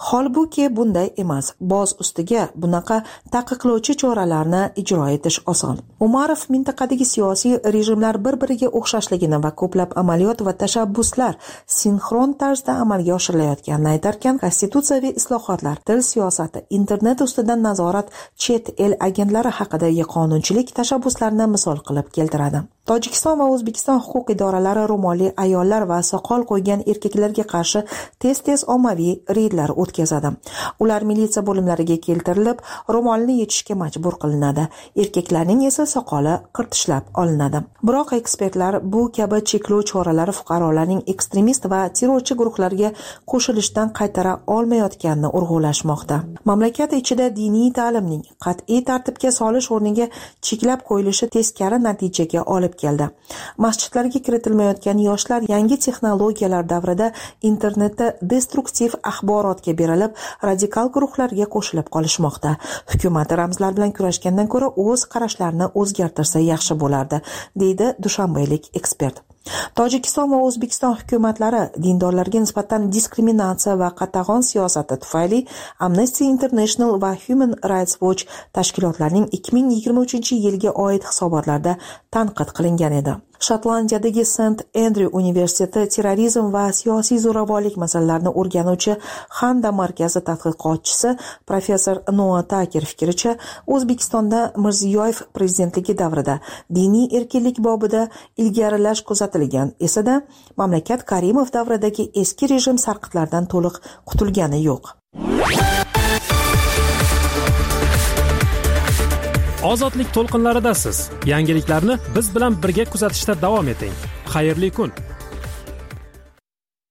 Holbuki bunday emas. Boz ustiga bunaqa taqiqlovchi choralarni ijro etish oson. Umarov mintaqadagi siyosiy rejimlar bir-biriga o'xshashligini va ko'plab amaliyot va tashabbuslar sinxron tarzda amalga oshirilayotganini aytarkan, konstitutsiyaviy islohotlar, til siyosati, internet ustidan nazorat, chet el agentlari haqidagi qonunchilik tashabbuslarini misol qilib keltiradi. Tojikiston va O'zbekiston huquq idoralari ro'molli ayollar va soqol qo'ygan erkaklarga qarshi tez-tez ommaviy reydlar o'tkazadi. Ular militsiya bo'limlariga keltirilib, ro'molni yechishga majbur qilinadi. Erkaklarning esa soqoli qirtishlab olinadi. Biroq ekspertlar bu kabi cheklov choralari fuqarolarning ekstremist va terrorchi guruhlarga qo'shilishdan qaytara olmayotganini urg'ulashmoqda. Mamlakat ichida diniy ta'limning qat'iy tartibga solish o'rniga cheklab qo'yilishi teskari natijaga olib keldi. Masjidlarga kiritilmayotgan yoshlar yangi texnologiyalar davrida internetda destruktiv axborotga berilib, radikal guruhlarga qo'shilib qolishmoqda. Hukumat ramzlar bilan kurashgandan ko'ra o'z qarashlarini o'zgartirsa yaxshi bo'lardi, deydi dushanbeylik ekspert. Tojikiston va O'zbekiston hukumatlari dindorlarga nisbatan diskriminatsiya va qatag'on siyosati tufayli Amnesty International va Human Rights Watch tashkilotlarining 2023-yilga oid hisobotlarda tanqid qilingan edi. Shotlandiyadagi St. Andrew universiteti terrorizm va siyosiy zo'ravonlik masalalarini o'rganuvchi Handa markazi tadqiqotchisi professor Noah Tucker fikricha, O'zbekistonda Mirziyoyev prezidentligi davrida diniy erkinlik bobida ilgarilash kuzatilgan esa-da, mamlakat Karimov davridagi eski rejim sarqitlardan to'liq qutulgani yo'q. Ozodlik to'lqinlaridasiz. Yangiliklarni biz bilan birga kuzatishda davom eting. Xayrli kun.